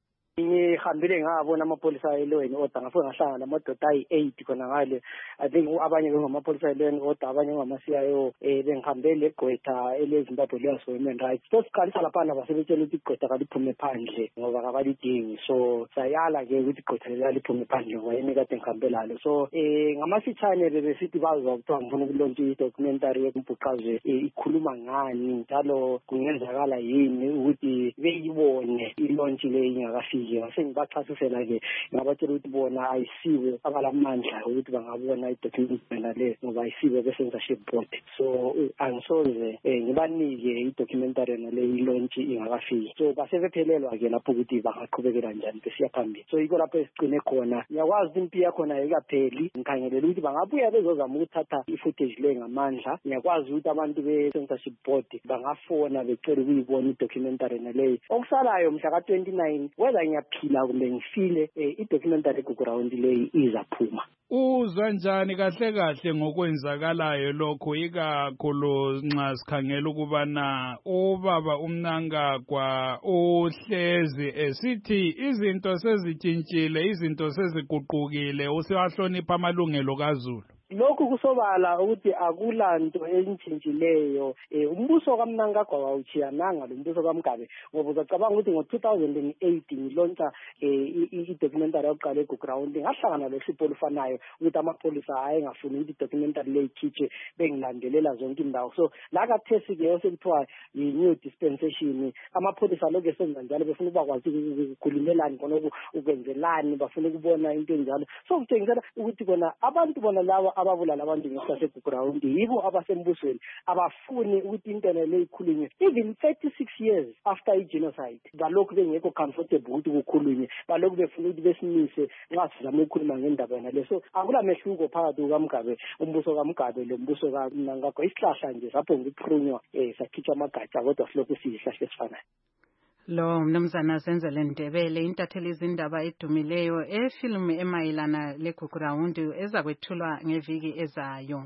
Ngihambile ngabona amapholisa elweni kodwa ngafike ngahlangana namadoda ayi8 khona ngale. I think abanye bengamapholisa elweni kodwa abanye ngama-CIO bengihambe legqwetha eleZimbabwe Lawyers for Human Rights. Sesiqalisa lapha basebetshela ukuthi igqwetha kaliphume phandle ngoba kabalidingi. So sayala ke ukuthi igqwetha laliphume phandle ngoba yini kade ngihambe lalo. So ngamafitshane bebesithi bazwa kuthiwa ngifuna ukulontsha i-documentary yokumbhuqazwe ikhuluma ngani njalo kungenzakala yini ukuthi beyibone ilontsha le ingakafiki. Ngibachasisela ke ngabatshela ukuthi bona ayisiwe abalamandla ukuthi bangabona i-documentary le ngoba ayisiwe be-censorship board. So angisoze ngibanike i-documentary nale ilaunch ingakafiki. So basebephelelwa ke lapho ukuthi bangaqhubekela njani besiya phambili. So yiko lapho esigcine khona. Ngiyakwazi ukuthi impi yakhona ayikapheli. Ngikhangelela ukuthi bangabuya bezozama ukuthatha i-footage le ngamandla. Ngiyakwazi ukuthi abantu be-censorship board bangafona becela ukuyibona i-documentary nale. Okusalayo mhla ka-29 whether ngiyaphila kumbe ngifile i-documentary eGugurawundi leyi izaphuma. Uzwa njani kahle ngokwenzakalayo lokho ikakhulu nxa sikhangela ukubana ubaba uMnangagwa uhlezi esithi izinto sezitshintshile izinto seziguqukile usewahlonipha amalungelo kaZulu? Lokhu kusobala ukuthi akulanto entshintsheleyo. Umbuso kaMnangagwa wawuchiyananga lo mbuso kaMgabe ngoba uzacabanga ukuthi ngo-2008 ngilontsha i-documentary yokuqala eGugurawundi ngahlangana lohlupho olufanayo ukuthi amapholisa ayengafuni ukuthi i-documentary le ikhitshwe bengilandelela zonke indawo. So la kathesi-ke osekuthiwa yi-new dispensation amapholisa lokhu esenza njalo befuna ukubakwazi ukukhulumelani khonokho ukwenzelani bafuna ukubona into enjalo. So kutshengisela ukuthi kona abantu bona laba ababulala abantu ngesikhathi eGugurawundi yibo abasembusweni abafuni ukuthi into le ikhulunywe even 36 years after i-genocide. Balokhu bengekho comfortable ukuthi kukhulunywe balokhu befuna ukuthi besimise nxa sizama ukukhuluma ngendaba yona le. So akula mehluko phakathi kukaMgabe umbuso kaMgabe lo mbuso kaMnangagwa. Isihlahla nje sapho ngikukhulunywa sakhitshwa amagatsha kodwa silokhu siyisihlahla esifanayo. Lo mnumzana Zenzele Ndebele intatheli izindaba edumileyo efilimu emayelana leGugurawundi ezakwethulwa ngeviki ezayo.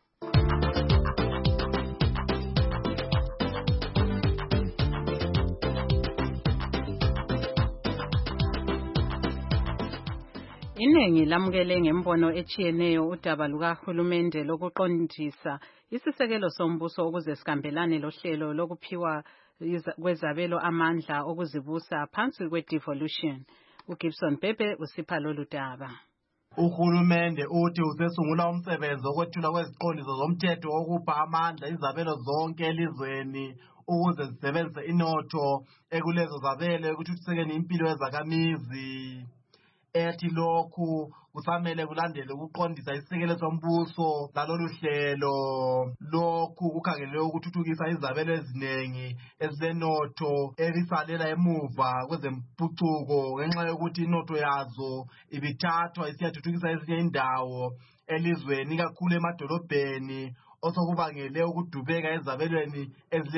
Iningi lamukele ngembono echiyeneyo udaba lukahulumende lokuqondisa isisekelo sombuso ukuze sikambelane lohlelo lokuphiwa kwezabelo amandla okuzibusa phansi kwe-devolution. uGibson Pepe usipha lolu daba. Uhulumende uthi usesungula umsebenzi wokwethula kweziqondiso zomthetho wokupha amandla izabelo zonke elizweni ukuze zisebenzise inotho ekulezo zabelo ekuthuthukiseni impilo yezakhamizi. Ethi lokhu kusamele kulandele ukuqondisa isisekelo sombuso lalolu hlelo. Lokhu kukhangelelwe ukuthuthukisa izabelo eziningi ezilenotho elisalela emuva kwezempucuko ngenxa yokuthi inotho yazo ibithathwa isiyathuthukisa ezinye indawo elizweni ikakhulu emadolobheni osokubangele ukudubeka ezabelweni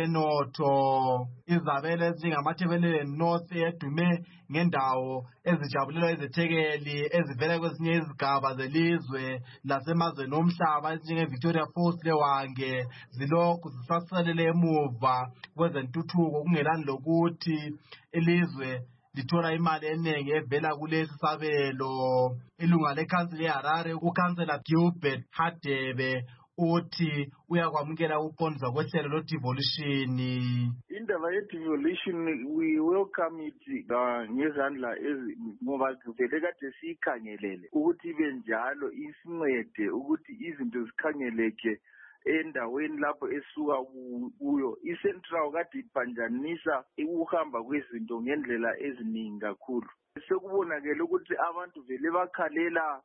ezilenotho. Izabelo ezinjengamathebeleni North edume ngendawo ezijabulelwa izethekeli ezivela kwezinye izigaba zelizwe lasemazweni omhlaba ezinjenge-Victoria Falls leWange zilokhu zisasalele emuva kwezentuthuko kungelani lokuthi ilizwe lithola imali eningi evela kulesi sabelo. Ilunga lekhansili yeHarare uKhansela Gilbert Hadebe uthi uyakwamukela ukuqondiswa kwehlelo lo-devolution. Indaba ye-devolution we welcome it ngezandla ngoba vele kade siyikhangelele ukuthi ibe njalo isincede ukuthi izinto zikhangeleke endaweni lapho esuka kuyo. I-Central kade iphanjanisa ukuhamba kwezinto ngendlela eziningi kakhulu. Sekubonakele ukuthi abantu vele bakhalela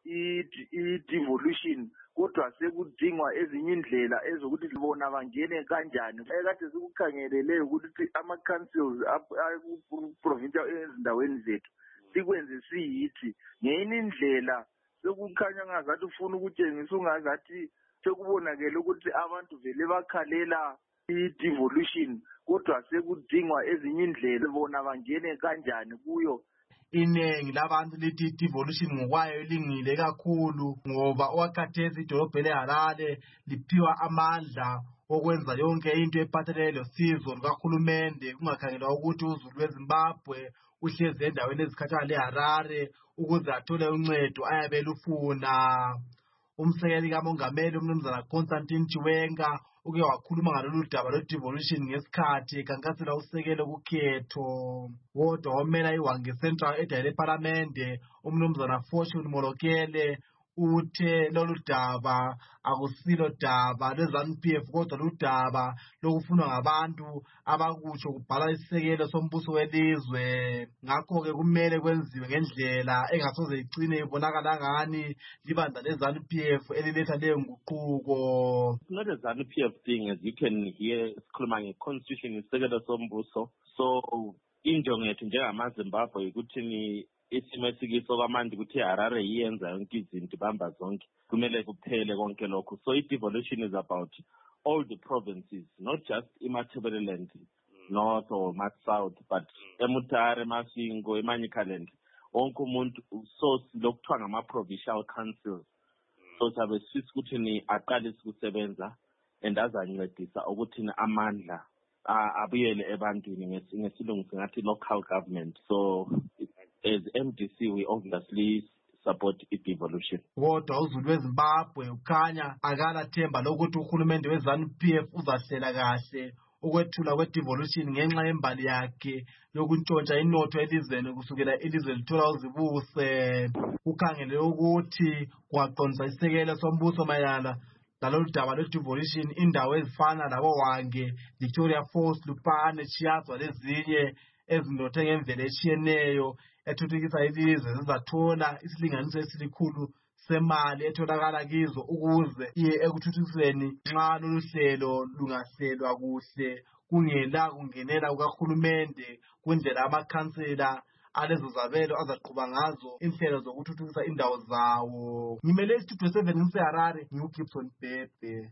i-devolution kodwa sekudingwa ezinye indlela ezokuthi bona bangene kanjani. Kade sikukhangelele ukuthi ama-councils aku-provincial ezindaweni zethu sikwenze siyithi ngenye indlela sekukhanya ngazathi ufuna ukutshengisa ungazathi sekubonakele ukuthi abantu vele bakhalela i-devolution kodwa sekudingwa ezinye indlela bona bangene kanjani kuyo. Iningi labantu lithi i-devolution ngokwayo ilingile kakhulu ngoba okwakhathesi idolobho leHarare liphiwa amandla okwenza yonke into ephathelene losizo lukahulumende kungakhangelwa ukuthi uzulu weZimbabwe uhlezi endaweni ezikhatshana leHarare ukuze athole uncedo ayabe lufuna. Umsekeli kamongameli umnumzana Constantine Chiwenga uke wakhuluma ngalolu daba lwe-devolution ngesikhathi ekhankasela usekelo kukhetho. Kodwa wamela iWange Central edale ePhalamende umnumzana Fortune Molokele uthe lolu daba akusilo daba lwe-ZANU-PF kodwa ludaba lokufunwa ngabantu abakutsho kubhala isisekelo sombuso welizwe. Ngakho-ke kumele kwenziwe ngendlela engasoze igcine ibonakala ngani libandla le-ZANU-PF eliletha leyo nguquko. It's not a ZANU-PF thing, as you can hear sikhuluma nge-constitution isisekelo sombuso. So injongo yethu njengamaZimbabwe ukuthi isimo esikiso kwamanje ukuthi iHarare iyenza yonke izinto ibamba zonke kumele kuphele konke lokho. So i-devolution is about all the provinces, not just iMatabeleland North or South, but eMutare, Masingo, eManyikaland, wonke umuntu. So silokuthiwa ngama-provincial councils. So sabe sisikuthi aqalise ukusebenza and azancedisa ukuthi amandla abuyele ebantwini ngesilungu singathi local government. So as MDC, we obviously support i-devolution. Kodwa uzulu weZimbabwe ukhanya akalathemba lokuthi uhulumende we-ZANU-PF uzahlela kahle ukwethula kwe-devolution ngenxa yembali yakhe yokuntshontsha inotho elizweni kusukela ilizwe lithola uzibuse. Kukhangele ukuthi kungaqondisa isisekelo sombuso mayelana lalolu daba lwe-devolution indawo ezifana laboWange, Victoria Falls, Lupane, Chiazwa lezinye ezinothe ngemvelo etshiyeneyo ethuthukisa ilizwe zizathola isilinganiso esilikhulu semali etholakala kizo ukuze iye ekuthuthukiseni nxa lolu hlelo lungahlelwa kuhle kungela kungenela kukahulumende kundlela amakhansela alezo zabelo azaqhuba ngazo inhlelo zokuthuthukisa indawo zawo. Ngimele istudio 7 ngiseHarare ngiuGibson Bebe.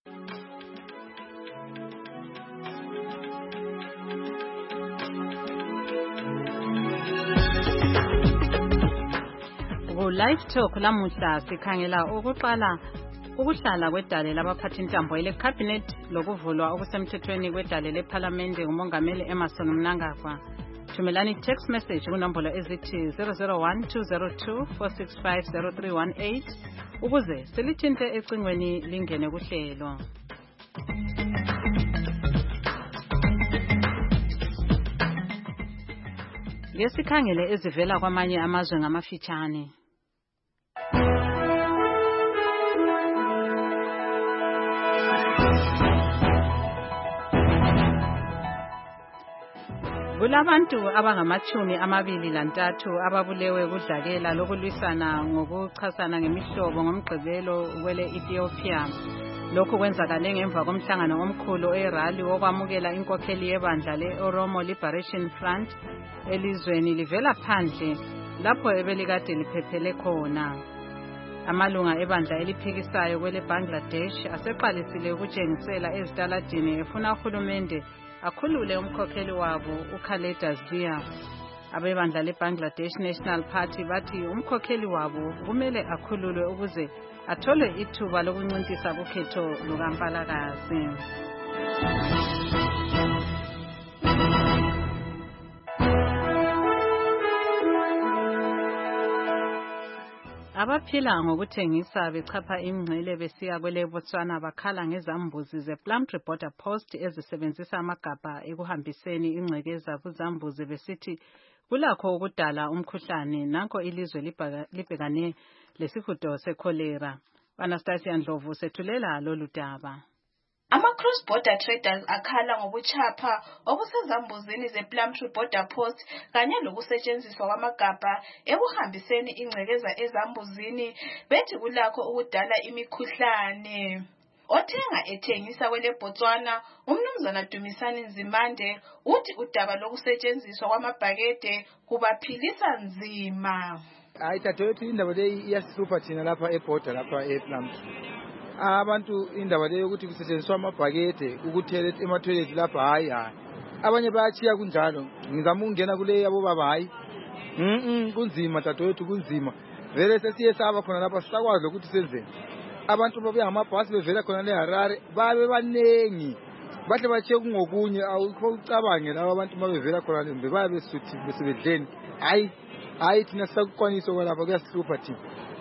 Live Talk lamuhla sikhangela ukuhlala kwedale labaphathintambo ele-cabinet lokuvulwa okusemthethweni kwedale lephalamende ngumongameli Emmerson Mnangagwa. Thumelani text message kunombolo ezithi 001-202-465-0318 ukuze silithinte ecingweni lingene kuhlelo. Ngesikhangele ezivela kwamanye amazwe ngamafitshane. Kulabantu abangama-23 ababulewe kudlakela lokulwisana ngokuchasana ngemihlobo ngomgqibelo kwele Ethiopia. Lokhu kwenzakale ngemva komhlangano omkhulu erally wokwamukela inkokheli yebandla le-Oromo Liberation Front elizweni livela phandle lapho ebelikade liphephele khona. Amalunga ebandla eliphikisayo kwele Bangladesh aseqalisile ukutshengisela ezitaladini efuna uhulumende akhulule umkhokheli wabo uKhaleda Zia. Abebandla leBangladesh National Party bathi umkhokheli wabo kumele akhululwe ukuze athole ithuba lokunciphisa ukhetho lukaMpalakazi. Abaphila ngokuthengisa bechapha ingcele besiya kwele Botswana bakhala ngezambuzi zePlumtree Border Post ezisebenzisa amagabha ekuhambiseni ingcekeza kuzambuzi besithi kulakho ukudala umkhuhlane nanko ilizwe libhekane lesihudo sekholera. Anastasia Ndlovu sethulela lolu daba. Ama-cross-border traders akhala ngobuchapha obusezambuzini ze-Plumtree Border Post kanye lokusetshenziswa kwamagabha ekuhambiseni ingcekeza ezambuzini bethi kulakho ukudala imikhuhlane. Othenga ethengisa kwele Botswana umnumzana Dumisani Nzimande uthi udaba lokusetshenziswa kwamabhakede kubaphilisa nzima. Ayithathu indaba leyi iyasihlupha thina lapha eborder lapha ePlumtree. Abantu indaba leyo ukuthi kusetshenziswa amabhakede ukuthela ema-toilet lapha hayi. Abanye bayachiya kunjalo. Ngizama ukungena kule yabo baba hayi. Kunzima dadewethu kunzima. Vele sesiye saba khona lapha sisakwazi ukuthi senzeni. Abantu babuya ngamabhasi bevela khona leHarare babe banengi. Bahle bachiye kungokunye awukho ucabange laba abantu mabevela khona lembe babe besuthi besebedleni. Hayi thina sakukwanisa kwalapha kuyasihlupha thina.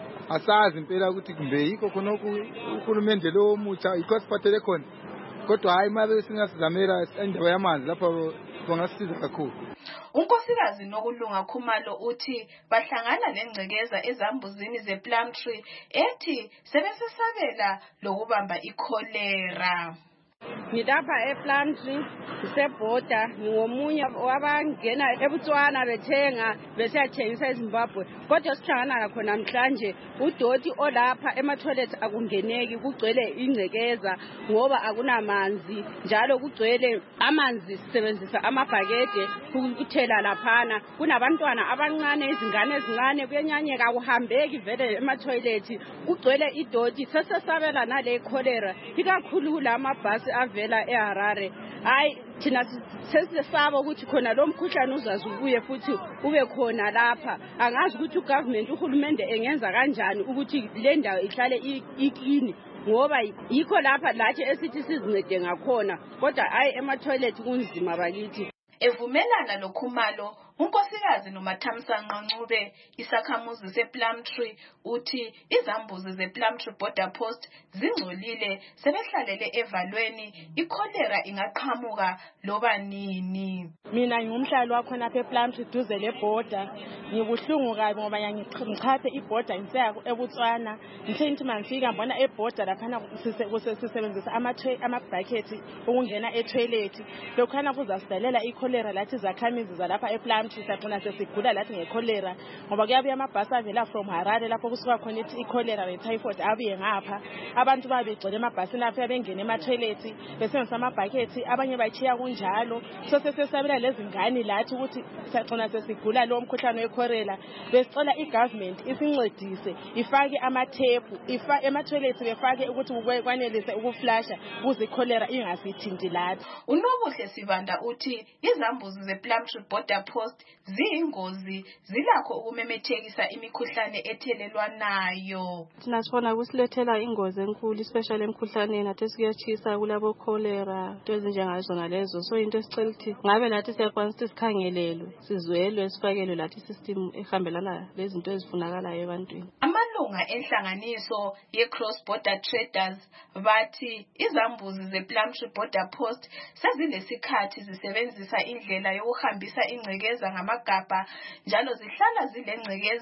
Asazi impela ukuthi kumbe yikho khona uhulumende lo mutsha yikho siphathele khona kodwa hayi mabe singasizamela indaba yamanzi lapha bangasiza kakhulu. Unkosikazi Nokulunga Khumalo uthi bahlangana lengcekeza ezambuzini zePlumtree ethi sebesesabela lokubamba ikholera. Ngidapha ePlumtree isebhoda ngomunye wabangena eBotswana bethenga besiyathengisa eZimbabwe kodwa sihlangana khona namhlanje udoti olapha ema-toilet akungeneki kugcwele ingcekeza ngoba akunamanzi njalo kugcwele amanzi sisebenzisa amabhakede ukuthela laphana kunabantwana abancane izingane ezincane kuyenyanyeka kuhambeki vele ema-toilet kugcwele idoti sesesabela nale cholera ikakhulu lamabhasi avela eHarare. Hayi thina sesisaba ukuthi khona lo mkhuhlane uzazubuye futhi ube khona lapha. Angazi ukuthi ugovernment uhulumende engenza kanjani ukuthi le ndawo ihlale ikini ngoba yikho lapha lathi esithi sizincede ngakhona kodwa hayi ema-toilet kunzima bakithi. Evumelana loKhumalo unkosikazi noMathamsanqa Ncube isakhamuzi sePlumtree uthi izambuzi zePlumtree Border Post zingcolile sebehlalele evalweni ikholera ingaqhamuka loba nini. Mina ngumhlali wakhona apha ePlumtree duze leborder ngikuhlungu kabi ngoba ngichaphe iborder ngisiya eBotswana ngithi mangifika ngibona eborder laphana sisebenzisa amabhakhethi ukungena etoilet lokhana kuzasidalela ikholera lathi zakhamizi zalapha ePlumtree saqina sesigula lathi ngekholera ngoba kuyabuya amabhasi avela from Harare lapho kusuka khona ikholera netyphoid abuye ngapha abantu babegcwele emabhasini apha bengena ema-toilet besebenzisa amabhakhethi abanye bachiya kunjalo so sesesabela lezi ngane lathi ukuthi saqina sesigula lo mkhuhlane wekholera besicela igovernment isincedise ifake amathephu ema-toilet befake ukuthi kwanelise ukuflasha ukuze ikholera ingasithinti lathi. Unobuhle Sivanda uthi izambuzi zePlumtree Border Post ziyingozi zilakho ukumemethekisa imikhuhlane ethelelwanayo. Thina sifuna ukusilethela ingozi enkulu especially emkhuhlaneni nathi sikuyachisa kulabo cholera into ezinjengazona lezo so into esicela ukuthi ngabe nathi siyakwanisa ukuthi sikhangelelwe sizwelwe sifakelwe lathi system ehambelana lezinto ezifunakalayo ebantwini. Amalunga enhlanganiso ye-Cross Border Traders bathi izambuzi zePlumtree Border Post sezilesikhathi zisebenzisa indlela yokuhambisa ingcekeza ngamagabha njalo zihlala zilengcekeza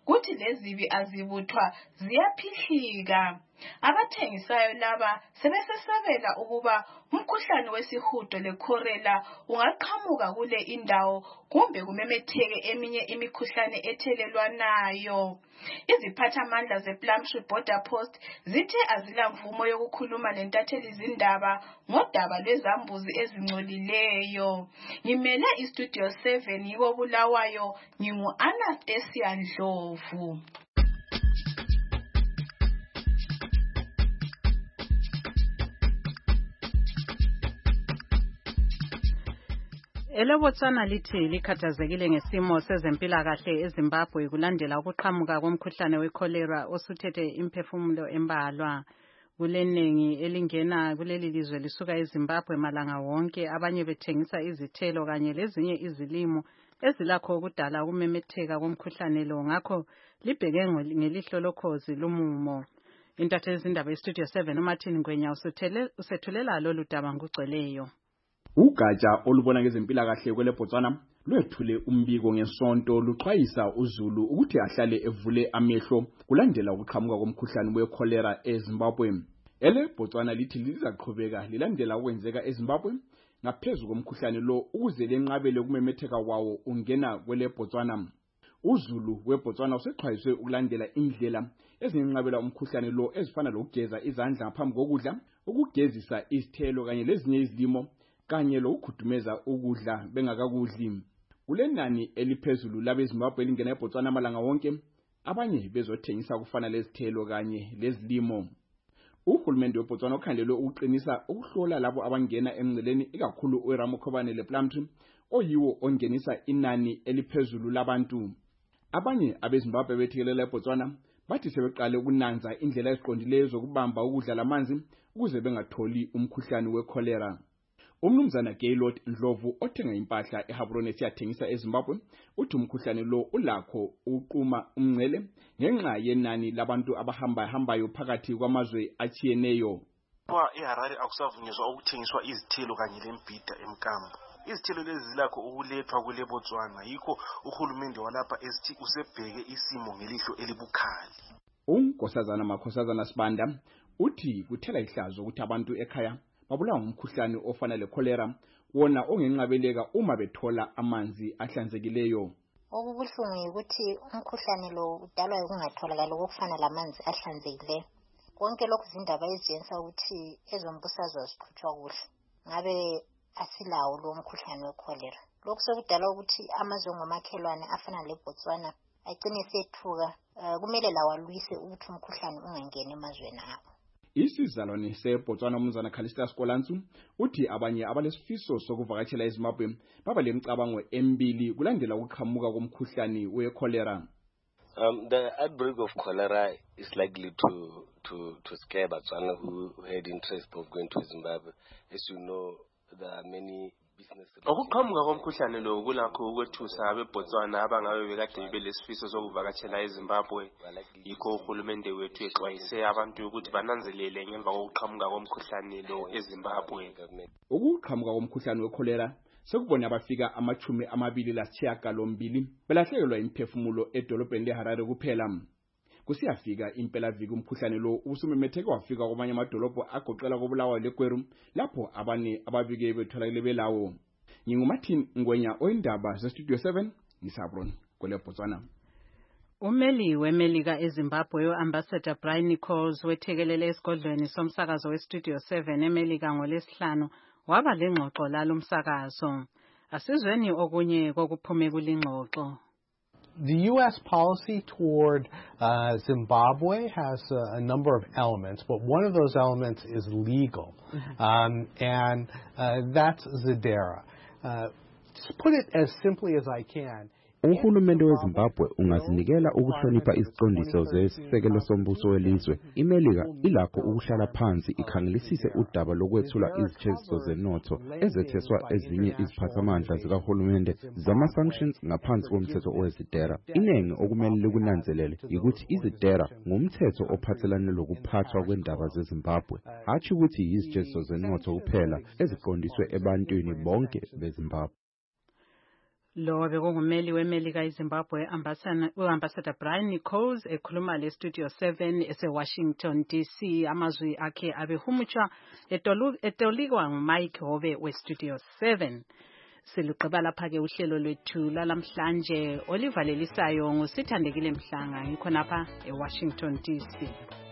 kuthi lezibi azibuthwa ziyaphihlika. Abathengisayo laba sebesesabela ukuba umkhuhlane wesihudo leCholera ungaqhamuka kule indawo kumbe kumemetheke eminye imikhuhlane ethelelwanayo. Iziphathamandla zePlumtree Border Post zithe azilamvumo yokukhuluma lentatheli zindaba ngodaba lwezambuzi ezingcolileyo. Ngimele iStudio 7 yiko Bulawayo, ngingu-Anastasia Ndlovu. EleBotswana lithi likhathazekile ngesimo sezempilakahle eZimbabwe kulandela ukuqhamuka komkhuhlane weCholera osuthethe imphefumulo embalwa. Kulenengi elingena kuleli lizwe lisuka eZimbabwe malanga wonke, abanye bethengisa izithelo kanye lezinye izilimo ezilakho ukudala ukumemetheka komkhuhlane lo, ngakho libheke ngelihlo lokhozi lumumo. Intatheli zindaba yeStudio 7 uMartin Ngwenya usethulela lolu daba ngugcweleyo. Ugatsha olubona ngezempilakahle kweleBotswana lwethule umbiko ngesonto luxwayisa uZulu ukuthi ahlale evule amehlo kulandela ukuqhamuka komkhuhlane weCholera eZimbabwe. EleBotswana lithi lizaqhubeka lilandela ukwenzeka eZimbabwe ngaphezulu komkhuhlane lo ukuze lenqabele kumemetheka kwawo ungena kweleBotswana. uZulu weBotswana usexwayiswe ukulandela indlela ezinqabela umkhuhlane lo ezifana lokugeza izandla ngaphambi kokudla, ukugezisa izithelo kanye lezinye izilimo kanye lokukhudumeza ukudla bengakakudli. Kulenani eliphezulu labeZimbabwe elingena eBotswana amalanga wonke, abanye bezothengisa kufana lezithelo kanye lezilimo. Uhulumende weBotswana ukhangelwe ukuqinisa ukuhlola labo abangena emngceleni ikakhulu uRamukhobane lePlumtree oyiwo ongenisa inani eliphezulu labantu. Abanye abeZimbabwe bethekelela eBotswana bathi sebeqale ukunanza indlela eziqondileyo zokubamba ukudla lamanzi ukuze bengatholi umkhuhlane weCholera. Umnumzana Gaylord Ndlovu othenga impahla eHabrone siyathengisa eZimbabwe uthi umkhuhlane lo ulakho uquma umngcele ngenxa yenani labantu abahambayo phakathi kwamazwe achiyeneyo. eHarare akusavunyezwa ukuthengiswa izithelo kanye lembhida emkambo. Izithelo lezi zilakho ukulethwa kuleBotswana, yikho uhulumende walapha esithi usebheke isimo ngelihlo elibukhali. uNkosazana Makhosazana Sibanda uthi kuthela ihlazo ukuthi abantu ekhaya babulawa ngumkhuhlane ofana leCholera wona ongenqabeleka uma bethola amanzi ahlanzekileyo. Okubuhlungu ukuthi umkhuhlane lo udalwa ukungatholakala okufana lamanzi ahlanzekileyo. Konke lokhu izindaba ezitshengisa ukuthi ezombusazwe ziqhutshwa kuhle. Ngabe asilawo lo mkhuhlane weCholera. Lokhu sekudala ukuthi amazwe ngomakhelwane afana leBotswana agcine sethuka, kumele lawo alwise ukuthi umkhuhlane ungangeni emazweni abo. Isizalwane seBotswana umnumzana Callistus Kolantsu uthi abanye abalesifiso sokuvakatshela eZimbabwe baba lemicabango emibili kulandela ukuqhamuka komkhuhlane weCholera. The outbreak of cholera is likely to scare Botswana who had interest of going to Zimbabwe. As you know, there are many business. Ukuqhamuka komkhuhlane lo kulakho ukwethusa abeBotswana abangabe bekade belesifiso sokuvakatshela eZimbabwe. Yikho uhulumende wethu exwayise abantu ukuthi bananzelele ngemva kokuqhamuka komkhuhlane lo eZimbabwe. Ukuqhamuka komkhuhlane weCholera sekubone abafika 29 belahlekelwa imphefumulo edolobheni leHarare kuphela. Kusiyafika impelaviki umkhuhlane lo usumemetheke wafika kwamanye amadolobho agoqela koBulawayo leGweru lapho abane ababike betholakele belawo. NginguMartin Ngwenya oyindaba zeStudio 7 ngisabroni kweleBotswana. Umeli weMelika eZimbabwe uAmbassador Brian Nichols wethekelele esigodlweni somsakazo weStudio 7 eMelika ngoLesihlanu waba lengxoxo lalomsakazo. Asizweni okunye kokuphume kulingxoxo. The U.S. policy toward Zimbabwe has a number of elements, but one of those elements is legal, and that's Zadera. To put it as simply as I can, Uhulumende weZimbabwe ungazinikela ukuhlonipha iziqondiso zesisekelo sombuso welizwe. iMelika ilakho ukuhlala phansi ikhangelisise udaba lokwethula izitsheziso zenotho ezetheswa ezinye iziphathamandla zikahulumende zama-sanctions ngaphansi komthetho weZidera. Inengi okumele likunanzelele ukuthi iZidera ngumthetho ophathelane lokuphathwa kwendaba zeZimbabwe, hatshi ukuthi yizitsheziso zenotho kuphela eziqondiswe ebantwini bonke beZimbabwe. Lo bekungumeli weMelika eZimbabwe Ambassador Brian Nichols ekhuluma leStudio 7 eseWashington DC. Amazwi akhe abehumutsha etolikwa nguMike Hove weStudio 7. Siluqeba lapha-ke uhlelo lwethu lalamhlanje olivalelisayo nguSithandekile Mhlanga ngikhonapha eWashington DC.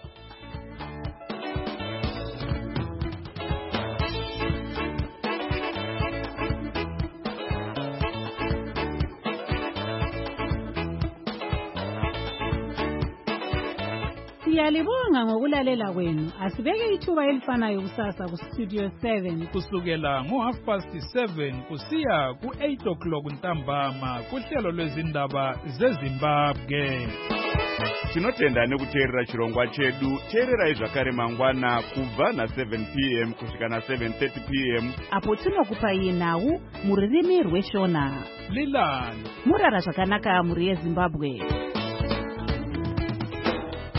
Siyalibonga ngokulalela kwenu. Asibeke ithuba elifanayo kusasa kuStudio 7 kusukela ngo7:30 kusiya ku8 ntambama kuhlelo lwezindaba zeZimbabwe. Tinotenda kuteerera chirongwa chedu. Teererai zvakare mangwana kubva na7 p.m. kusvika na7:30 p.m. apo tinokupa nhau muririmi rweshona. Lilani murara zvakanaka muri yeZimbabwe.